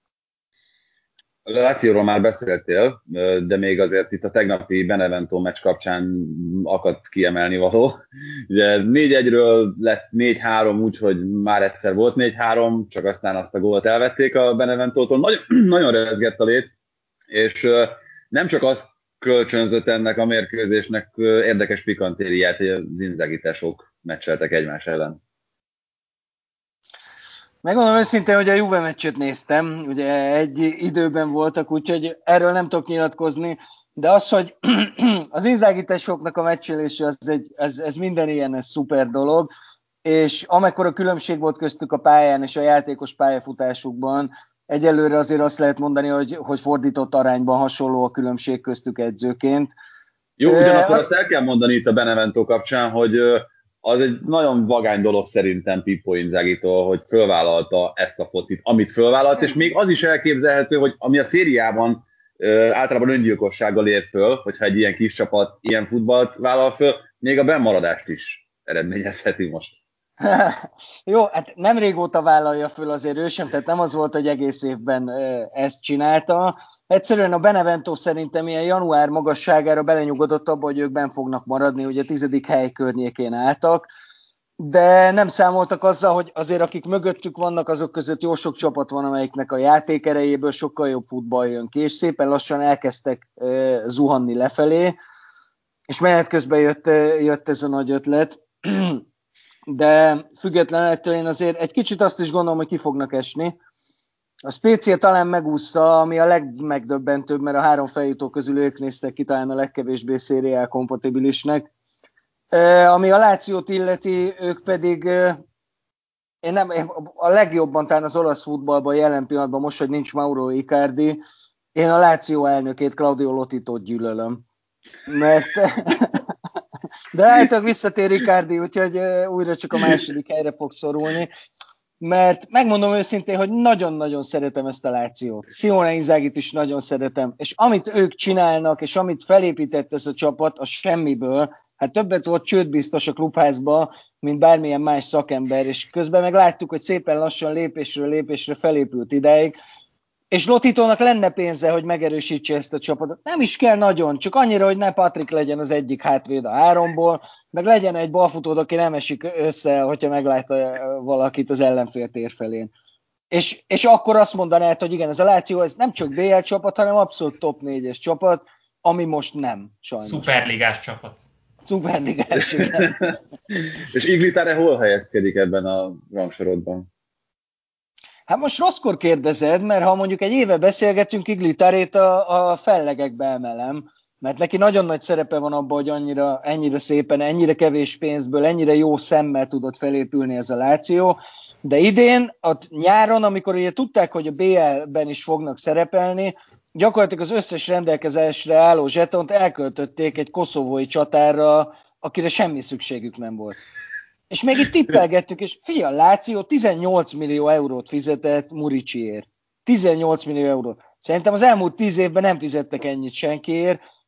A Lációról már beszéltél, de még azért itt a tegnapi Benevento meccs kapcsán akadt kiemelni való. Ugye négy egyről lett négy három, úgyhogy már egyszer volt négy három, csak aztán azt a gólt elvették a Beneventótól. Nagyon, nagyon rezgett a lét, és nem csak az kölcsönzött ennek a mérkőzésnek érdekes pikantériát, hogy az Inzaghi tesók meccseltek egymás ellen. Megmondom őszintén, hogy a Juve meccsét néztem, ugye egy időben voltak, úgyhogy erről nem tudok nyilatkozni, de az, hogy az Inzaghi tesóknak a meccselése, az egy, ez, ez minden ilyen ez szuper dolog, és amekkora különbség volt köztük a pályán és a játékos pályafutásukban, egyelőre azért azt lehet mondani, hogy, hogy fordított arányban hasonló a különbség köztük edzőként. Jó, ugyanakkor azt... azt el kell mondani itt a Benevento kapcsán, hogy az egy nagyon vagány dolog szerintem Pippo Inzaghi-tól, hogy fölvállalta ezt a focit, amit fölvállalt, és még az is elképzelhető, hogy ami a szériában ö, általában öngyilkossággal ér föl, hogyha egy ilyen kis csapat ilyen futballt vállal föl, még a bennmaradást is eredményezheti most. Jó, hát nem régóta vállalja föl azért ő sem, tehát nem az volt, hogy egész évben ö, ezt csinálta. Egyszerűen a Benevento szerintem ilyen január magasságára belenyugodott abba, hogy ők benn fognak maradni, ugye a tizedik hely környékén álltak, de nem számoltak azzal, hogy azért akik mögöttük vannak, azok között jó sok csapat van, amelyiknek a játék erejéből sokkal jobb futball jön ki, és szépen lassan elkezdtek uh, zuhanni lefelé, és menet közben jött, jött ez a nagy ötlet, de függetlenül ettől én azért egy kicsit azt is gondolom, hogy ki fognak esni. A Spezia talán megúszta, ami a legmegdöbbentőbb, mert a három feljutó közül ők néztek ki talán a legkevésbé szériál kompatibilisnek. E, ami a Lációt illeti, ők pedig e, én nem, a legjobban talán az olasz futballban jelen pillanatban, most, hogy nincs Mauro Icardi, én a Láció elnökét, Claudio Lotitot gyűlölöm. Mert de általában visszatér Icardi, úgyhogy újra csak a második helyre fog szorulni. Mert megmondom őszintén, hogy nagyon-nagyon szeretem ezt a Lációt. Simone Inzaghi-t is nagyon szeretem. És amit ők csinálnak, és amit felépített ez a csapat a semmiből, hát többet volt csődbiztos a klubházba, mint bármilyen más szakember, és közben meg láttuk, hogy szépen lassan lépésről lépésre felépült ideig, és Lotitónak lenne pénze, hogy megerősítse ezt a csapatot. Nem is kell nagyon, csak annyira, hogy ne Patrik legyen az egyik hátvéd a háromból, meg legyen egy balfutód, aki nem esik össze, hogyha meglátja valakit az ellenfél tér felén. És, és akkor azt mondanád, hogy igen, ez a Láció, ez nem csak bé el csapat, hanem abszolút top négyes csapat, ami most nem, sajnos. Szuperligás csapat. Szuperligás, igen. És Iglitare hol helyezkedik ebben a rangsorodban? Hát most rosszkor kérdezed, mert ha mondjuk egy éve beszélgetünk, Iglitarét a, a fellegekbe emelem, mert neki nagyon nagy szerepe van abban, hogy annyira, ennyire szépen, ennyire kevés pénzből, ennyire jó szemmel tudott felépülni ez a Láció, de idén, a nyáron, amikor ugye tudták, hogy a bé el-ben is fognak szerepelni, gyakorlatilag az összes rendelkezésre álló zsetont elköltötték egy koszovói csatárra, akire semmi szükségük nem volt. És még itt tippelgettük, és figyelj, Láció tizennyolc millió eurót fizetett Muricsiért. tizennyolc millió eurót. Szerintem az elmúlt tíz évben nem fizettek ennyit senkiért,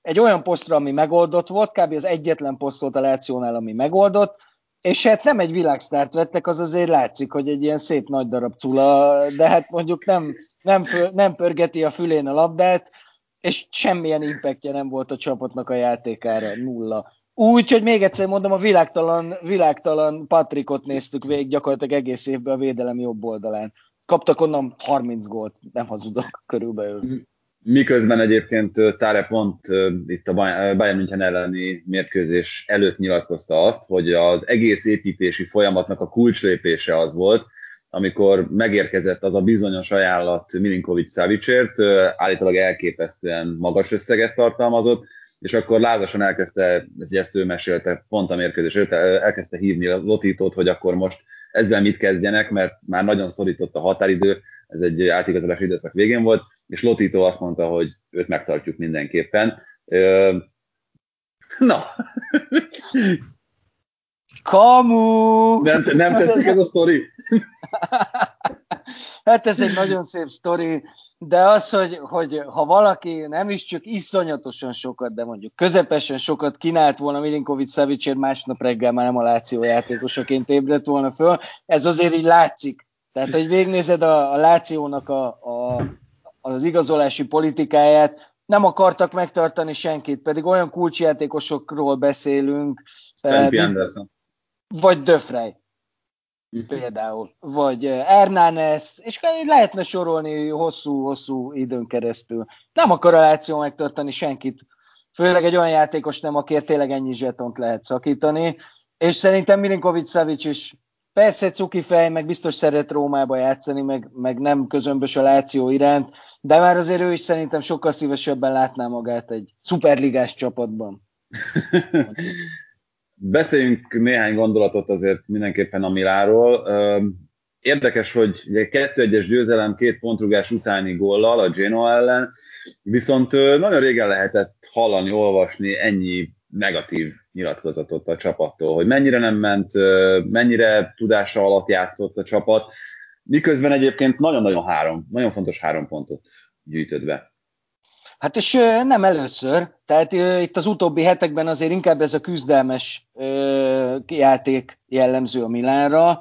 egy olyan posztra, ami megoldott volt, kb. Az egyetlen poszt volt a Lációnál, ami megoldott, és hát nem egy világsztárt vettek, az azért látszik, hogy egy ilyen szép nagy darab cula, de hát mondjuk nem, nem, nem pörgeti a fülén a labdát, és semmilyen impactja nem volt a csapatnak a játékára, nulla. Úgy, hogy még egyszer mondom, a világtalan, világtalan Patrickot néztük végig gyakorlatilag egész évben a védelem jobb oldalán. Kaptak onnan harminc gólt, nem hazudok körülbelül. Miközben egyébként Táre pont itt a Bayern München elleni mérkőzés előtt nyilatkozta azt, hogy az egész építési folyamatnak a kulcslépése az volt, amikor megérkezett az a bizonyos ajánlat Milinković-Savicért, állítólag elképesztően magas összeget tartalmazott, és akkor lázasan elkezdte, ezt ő mesélte pont a mérkőzés előtt, elkezdte hívni a Lotitót, hogy akkor most ezzel mit kezdjenek, mert már nagyon szorított a határidő, ez egy átigazolási időszak végén volt, és Lotito azt mondta, hogy őt megtartjuk mindenképpen. Na! Kamu! Nem, nem tetszik ez a sztori? Hát ez egy nagyon szép sztori, de az, hogy, hogy ha valaki nem is csak iszonyatosan sokat, de mondjuk közepesen sokat kínált volna Milinković-Savicért, másnap reggel már nem a Láció játékosaként ébredt volna föl, ez azért így látszik. Tehát, hogy végignézed a, a Lációnak a, a, az igazolási politikáját, nem akartak megtartani senkit, pedig olyan kulcsjátékosokról beszélünk, Stempi Anderson. Vagy De Vrij. Például, vagy Hernández, és lehetne sorolni hosszú-hosszú időn keresztül. Nem akar a Láció megtartani senkit, főleg egy olyan játékos nem, akért tényleg ennyi zsetont lehet szakítani, és szerintem Milinković-Savić is persze cuki fej, meg biztos szeret Rómába játszani, meg, meg nem közömbös a Láció iránt, de már azért ő is szerintem sokkal szívesebben látná magát egy szuperligás csapatban. Beszéljünk néhány gondolatot azért mindenképpen a Miláról. Érdekes, hogy kettő egyes győzelem két pontrugás utáni góllal a Genoa ellen, viszont nagyon régen lehetett hallani, olvasni ennyi negatív nyilatkozatot a csapattól, hogy mennyire nem ment, mennyire tudása alatt játszott a csapat, miközben egyébként nagyon-nagyon három, nagyon fontos három pontot gyűjtött be. Hát és nem először, tehát itt az utóbbi hetekben azért inkább ez a küzdelmes játék jellemző a Milánra.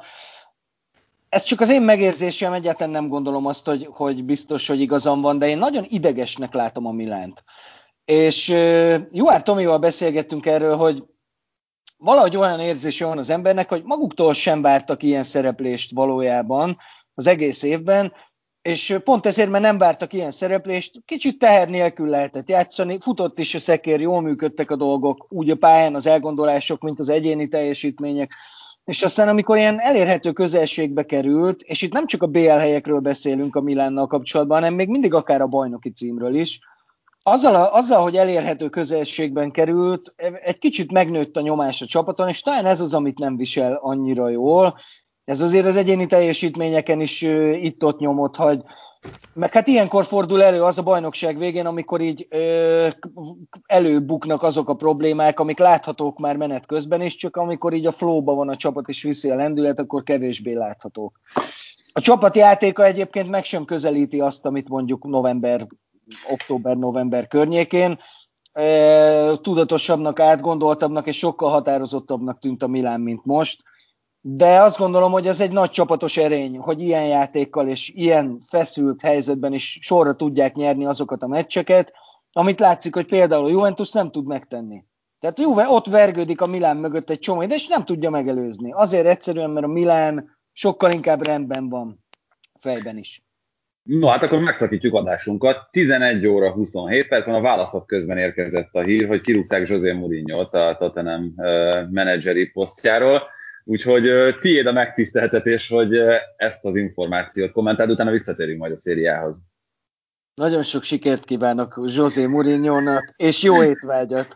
Ez csak az én megérzésem, egyáltalán nem gondolom azt, hogy, hogy biztos, hogy igazam van, de én nagyon idegesnek látom a Milánt. És Juhár Tomival beszélgettünk erről, hogy valahogy olyan érzése van az embernek, hogy maguktól sem vártak ilyen szereplést valójában az egész évben, és pont ezért, mert nem vártak ilyen szereplést, kicsit teher nélkül lehetett játszani, futott is a szekér, jól működtek a dolgok, úgy a pályán az elgondolások, mint az egyéni teljesítmények, és aztán amikor ilyen elérhető közelségbe került, és itt nem csak a bé el helyekről beszélünk a Milánnal kapcsolatban, hanem még mindig akár a bajnoki címről is, azzal, a, azzal, hogy elérhető közelségben került, egy kicsit megnőtt a nyomás a csapaton, és talán ez az, amit nem visel annyira jól. Ez azért az egyéni teljesítményeken is uh, itt-ott nyomot hagy. Meg hát ilyenkor fordul elő az a bajnokság végén, amikor így uh, előbuknak azok a problémák, amik láthatók már menet közben is, csak amikor így a flowba van a csapat és viszi a lendület, akkor kevésbé láthatók. A csapatjátéka egyébként meg sem közelíti azt, amit mondjuk november, október-november környékén. Uh, tudatosabbnak, átgondoltabbnak és sokkal határozottabbnak tűnt a Milán, mint most. De azt gondolom, hogy ez egy nagy csapatos erény, hogy ilyen játékkal és ilyen feszült helyzetben is sorra tudják nyerni azokat a meccseket, amit látszik, hogy például a Juventus nem tud megtenni. Tehát a Juve ott vergődik a Milán mögött egy csomó, de és nem tudja megelőzni. Azért egyszerűen, mert a Milán sokkal inkább rendben van fejben is. No, hát akkor megszakítjuk adásunkat. tizenegy óra huszonhét percen a válaszok közben érkezett a hír, hogy kirúgták José Mourinho-t a Tottenham menedzseri posztjáról. Úgyhogy uh, tiéd a megtiszteltetés, hogy uh, ezt az információt kommentáld, utána visszatérünk majd a szériához. Nagyon sok sikert kívánok José Mourinho-nak, és jó étvágyat!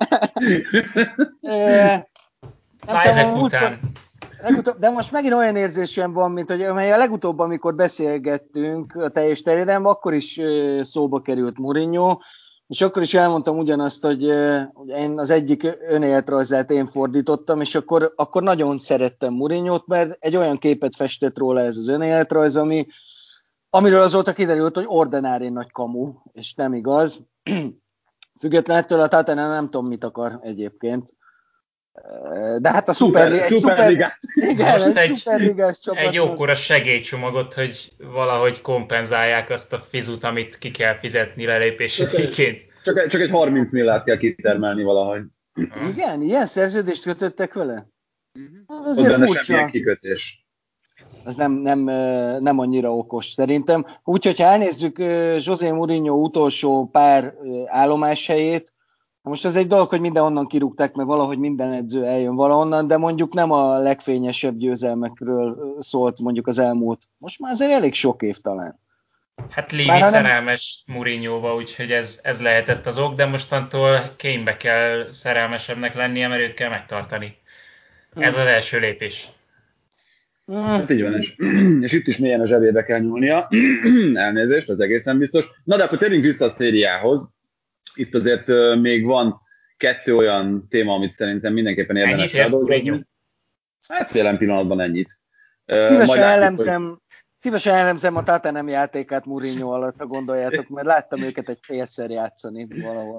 e, Már ezek után. Legutóbb, de most megint olyan érzésem van, mint hogy a legutóbb, amikor beszélgettünk a teljes terjedelemben, akkor is uh, szóba került Mourinho, és akkor is elmondtam ugyanazt, hogy uh, én az egyik önéletrajzát én fordítottam, és akkor, akkor nagyon szerettem Mourinhót, mert egy olyan képet festett róla ez az önéletrajz, ami, amiről azóta kiderült, hogy ordinári nagy kamu, és nem igaz. Függetlenettől a Tottenham nem tudom, mit akar egyébként. De hát a Szuper, szuper, egy szuperligát. szuper, igen, Most egy egy, szuperligás csapatnak. egy jókora segélycsomagot, hogy valahogy kompenzálják azt a fizut, amit ki kell fizetni lelépési díjként. Csak, egy- csak egy harminc milliárd kell kitermelni valahogy. Igen, ilyen szerződést kötöttek vele? Az Ott azért benne furcsa. semmilyen kikötés. Ez nem, nem, nem annyira okos szerintem. Úgyhogy ha elnézzük José Mourinho utolsó pár állomáshelyét, most ez egy dolog, hogy mindenhonnan kirúgták, mert valahogy minden edző eljön valahonnan, de mondjuk nem a legfényesebb győzelmekről szólt mondjuk az elmúlt. Most már azért elég sok év talán. Hát Levy Bár, szerelmes nem... Mourinhoba, úgyhogy ez, ez lehetett az ok, de mostantól Kane-be kell szerelmesebbnek lennie, mert őt kell megtartani. Ez az első lépés. Hát így van, és, és itt is mélyen a zsebébe kell nyúlnia. Elnézést, az egészen biztos. Na de akkor térjünk vissza a szériához. Itt azért uh, még van kettő olyan téma, amit szerintem mindenképpen érdemes feldolgozni. Hát jelen pillanatban ennyit. Uh, szívesen, látjuk, elemzem, hogy... szívesen elemzem a Tottenham játékát Mourinho alatt, ha gondoljátok, mert láttam őket egy félszer játszani valahol.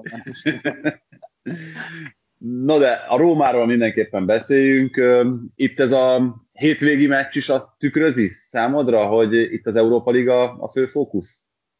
No de a Rómáról mindenképpen beszéljünk. Itt ez a hétvégi meccs is azt tükrözi számodra, hogy itt az Európa Liga a fő fókusz?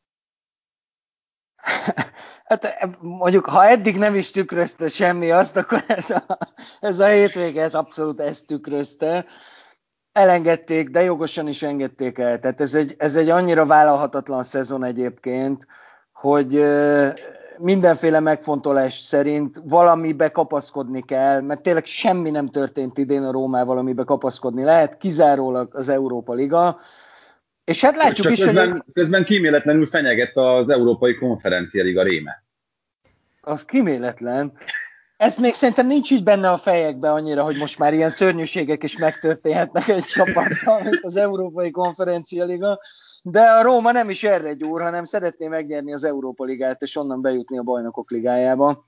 Hát mondjuk, ha eddig nem is tükrözte semmi azt, akkor ez a, ez a hétvége ez abszolút ezt tükrözte. Elengedték, de jogosan is engedték el. Tehát ez egy, ez egy annyira vállalhatatlan szezon egyébként, hogy mindenféle megfontolás szerint valamibe kapaszkodni kell, mert tényleg semmi nem történt idén a Rómával, amibe kapaszkodni lehet, kizárólag az Európa Liga. És hát látjuk Csak is, közben, hogy... közben kíméletlenül fenyeget az Európai Konferencia Liga réme. Az kíméletlen. Ez még szerintem nincs így benne a fejekben annyira, hogy most már ilyen szörnyűségek is megtörténhetnek egy csapattal, mint az Európai Konferencia Liga, de a Róma nem is erre gyúr, hanem szeretné megnyerni az Európa Ligát, és onnan bejutni a Bajnokok Ligájába.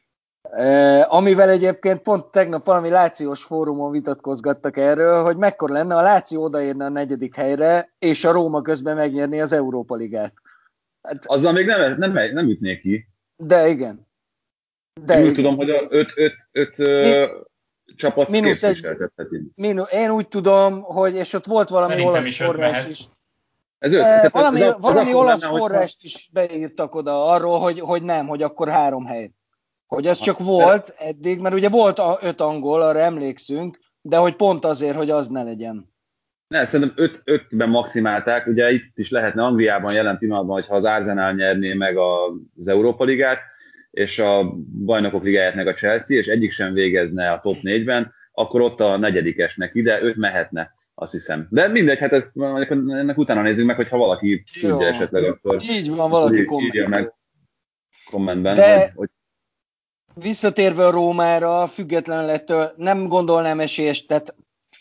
E, amivel egyébként pont tegnap valami lációs fórumon vitatkozgattak erről, hogy mekkora lenne, a Láció odaérne a negyedik helyre, és a Róma közben megnyerni az Európa Ligát. Hát, azzal még nem, nem, nem ütnék ki. De igen. De én úgy tudom, hogy a öt, öt, öt Mi, csapat képviseltetheti. Én úgy tudom, hogy, és ott volt valami Szerintem olasz is forrás is. Ez öt. E, valami az, az valami olasz lenne, forrást hogyha... is beírtak oda arról, hogy, hogy nem, hogy akkor három hely. Hogy az csak volt eddig, mert ugye volt a öt angol, arra emlékszünk, de hogy pont azért, hogy az ne legyen. Ne, szerintem öt, ötben maximálták, ugye itt is lehetne Angliában jelen pillanatban, hogyha az Arsenal nyerné meg az Európa Ligát, és a Bajnokok Ligáját meg a Chelsea, és egyik sem végezne a top négyben, akkor ott a negyedikesnek ide, öt mehetne, azt hiszem. De mindegy, hát ezt, ennek utána nézzük meg, hogyha valaki Jó. tudja esetleg, akkor így van, valaki írja meg kommentben, De... hogy, hogy visszatérve a Rómára, független lettől nem gondolnám esélyes, tehát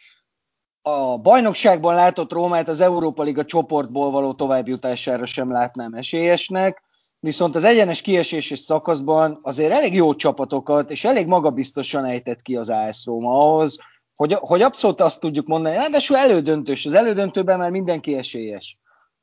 a bajnokságban látott Rómát az Európa Liga csoportból való továbbjutására sem látnám esélyesnek, viszont az egyenes kieséses szakaszban azért elég jó csapatokat, és elég magabiztosan ejtett ki az á es Róma ahhoz, hogy, hogy abszolút azt tudjuk mondani, ráadásul elődöntős, az elődöntőben már mindenki esélyes.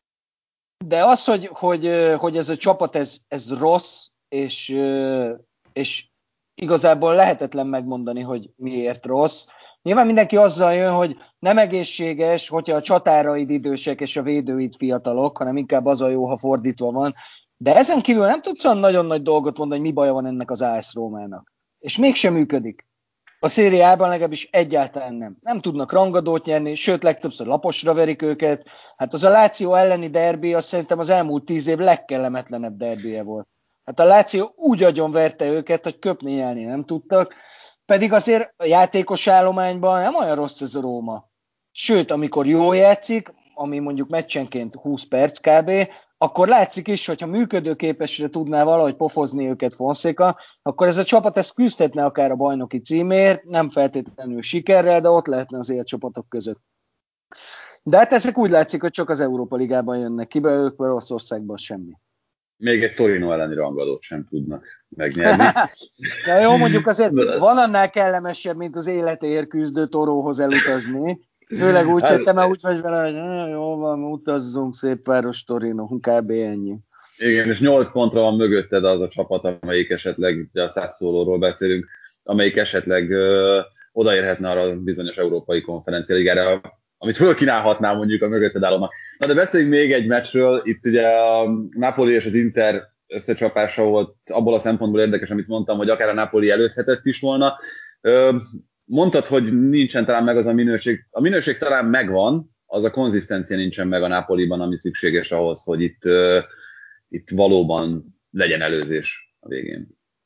De az, hogy, hogy, hogy ez a csapat ez, ez rossz, és, és igazából lehetetlen megmondani, hogy miért rossz. Nyilván mindenki azzal jön, hogy nem egészséges, hogyha a csatáraid idősek és a védőid fiatalok, hanem inkább az a jó, ha fordítva van. De ezen kívül nem tudsz olyan nagyon nagy dolgot mondani, hogy mi baja van ennek az á es Rómának. És mégsem működik. A szériában legalábbis egyáltalán nem. Nem tudnak rangadót nyerni, sőt legtöbbször laposra verik őket. Hát az a Láció elleni derbi, azt szerintem az elmúlt tíz év legkellemetlenebb derbije volt. Hát a Láció úgy agyon verte őket, hogy köpni nyelni nem tudtak, pedig azért a játékos állományban nem olyan rossz ez a Róma. Sőt, amikor jól játszik, ami mondjuk meccsenként húsz perc kb., akkor látszik is, hogyha működőképesre tudná valahogy pofozni őket Fonseca, akkor ez a csapat ezt küzdhetne akár a bajnoki címért, nem feltétlenül sikerrel, de ott lehetne az élcsapatok között. De hát ezek úgy látszik, hogy csak az Európa Ligában jönnek ki, ők Oroszországban semmi. Még egy Torino elleni rangadót sem tudnak megnyerni. De jó, mondjuk azért van annál kellemesebb, mint az életéért küzdő Toróhoz elutazni. Főleg úgy, hogy te már úgy vagy vele, hogy jó van, utazzunk, szép város Torino, kb. Ennyi. Igen, és nyolc pontra van mögötted az a csapat, amelyik esetleg, ugye a Sassuolóról beszélünk, amelyik esetleg ö, odaérhetne arra a bizonyos európai konferencialigára, amit fölkínálhatná mondjuk a mögötted állónak. Na de beszéljünk még egy meccsről, itt ugye a Napoli és az Inter összecsapása volt abból a szempontból érdekes, amit mondtam, hogy akár a Napoli előzhetett is volna. Ö, mondtad, hogy nincsen talán meg az a minőség. A minőség talán megvan, az a konzisztencia nincsen meg a Napoliban, ami szükséges ahhoz, hogy itt ö, itt valóban legyen előzés a végén.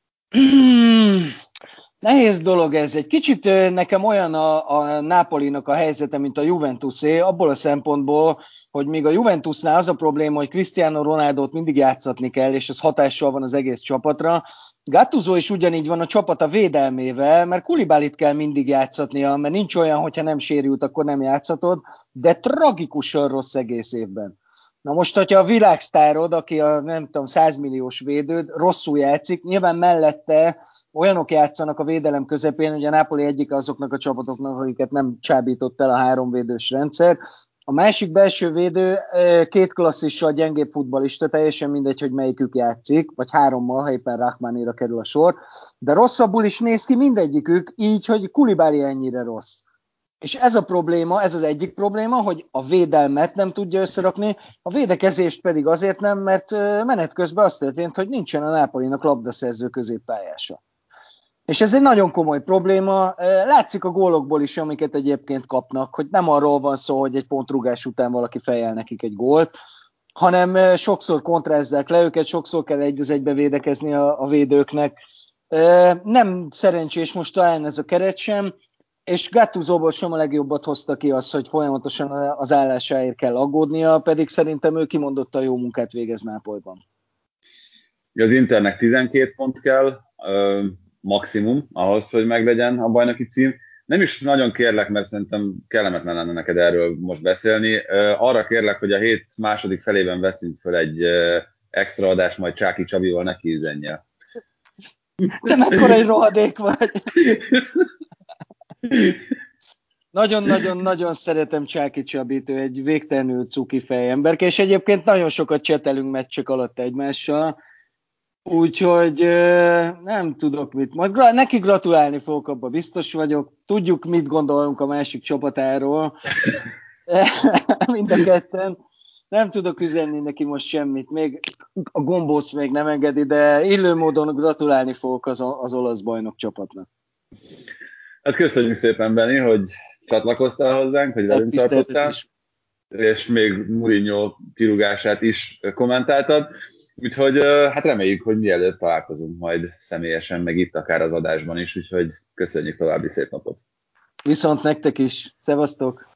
Nehéz dolog ez. Egy kicsit nekem olyan a, a Napolinak a helyzete, mint a Juventusé, abból a szempontból, hogy még a Juventusnál az a probléma, hogy Cristiano Ronaldót mindig játszatni kell, és ez hatással van az egész csapatra. Gattuso is ugyanígy van a csapata védelmével, mert Koulibalyt kell mindig játszatnia, mert nincs olyan, hogyha nem sérült, akkor nem játszatod, de tragikusan rossz egész évben. Na most, hogyha a világsztárod, aki a nem tudom, százmilliós védőd, rosszul játszik, nyilván mellette olyanok játszanak a védelem közepén, hogy a Napoli egyik azoknak a csapatoknak, akiket nem csábított el a háromvédős rendszer. A másik belső védő két klasszissal gyengébb futballista, teljesen mindegy, hogy melyikük játszik, vagy hárommal, ha éppen Rahmanira kerül a sor, de rosszabbul is néz ki mindegyikük, így, hogy Koulibaly ennyire rossz. És ez a probléma, ez az egyik probléma, hogy a védelmet nem tudja összerakni, a védekezést pedig azért nem, mert menet közben az történt, hogy nincsen a Napolinak labdaszerző középpályása. És ez egy nagyon komoly probléma, látszik a gólokból is, amiket egyébként kapnak, hogy nem arról van szó, hogy egy pontrugás után valaki fejel nekik egy gólt, hanem sokszor kontrázzák le őket, sokszor kell egy az egybe védekezni a, a védőknek. Nem szerencsés most talán ez a keret sem, és Gattusoból sem a legjobbat hozta ki az, hogy folyamatosan az állásáért kell aggódnia, pedig szerintem ő kimondottan jó munkát végez Nápolyban. Az Internek tizenkét pont kell, maximum ahhoz, hogy meglegyen a bajnoki cím. Nem is nagyon kérlek, mert szerintem kellemetlen lenne neked erről most beszélni. Arra kérlek, hogy a hét második felében veszünk föl egy extra adást, majd Csáki Csabival neki üzenje. Te mekkora egy rohadék vagy! Nagyon-nagyon-nagyon szeretem Csáki Csabit, ő egy végtelenül cuki fejemberke, és egyébként nagyon sokat csetelünk meccsek alatt egymással, úgyhogy nem tudok mit. Majd neki gratulálni fogok, abban biztos vagyok. Tudjuk, mit gondolunk a másik csapatáról. Mind a ketten. Nem tudok üzenni neki most semmit. Még a gombóc még nem engedi, de illő módon gratulálni fogok az, az olasz bajnok csapatnak. Hát köszönjük szépen, Benni, hogy csatlakoztál hozzánk, hogy velünk tartottál, és még Mourinho kirúgását is kommentáltad. Úgyhogy hát reméljük, hogy mielőtt találkozunk majd személyesen, meg itt akár az adásban is, úgyhogy köszönjük, további szép napot. Viszont nektek is. Szevasztok!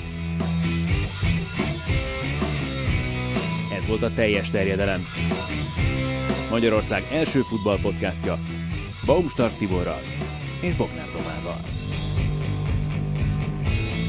Ez volt a Teljes Terjedelem. Magyarország első futballpodcastja Baumstark Tiborral és Bognár Domával.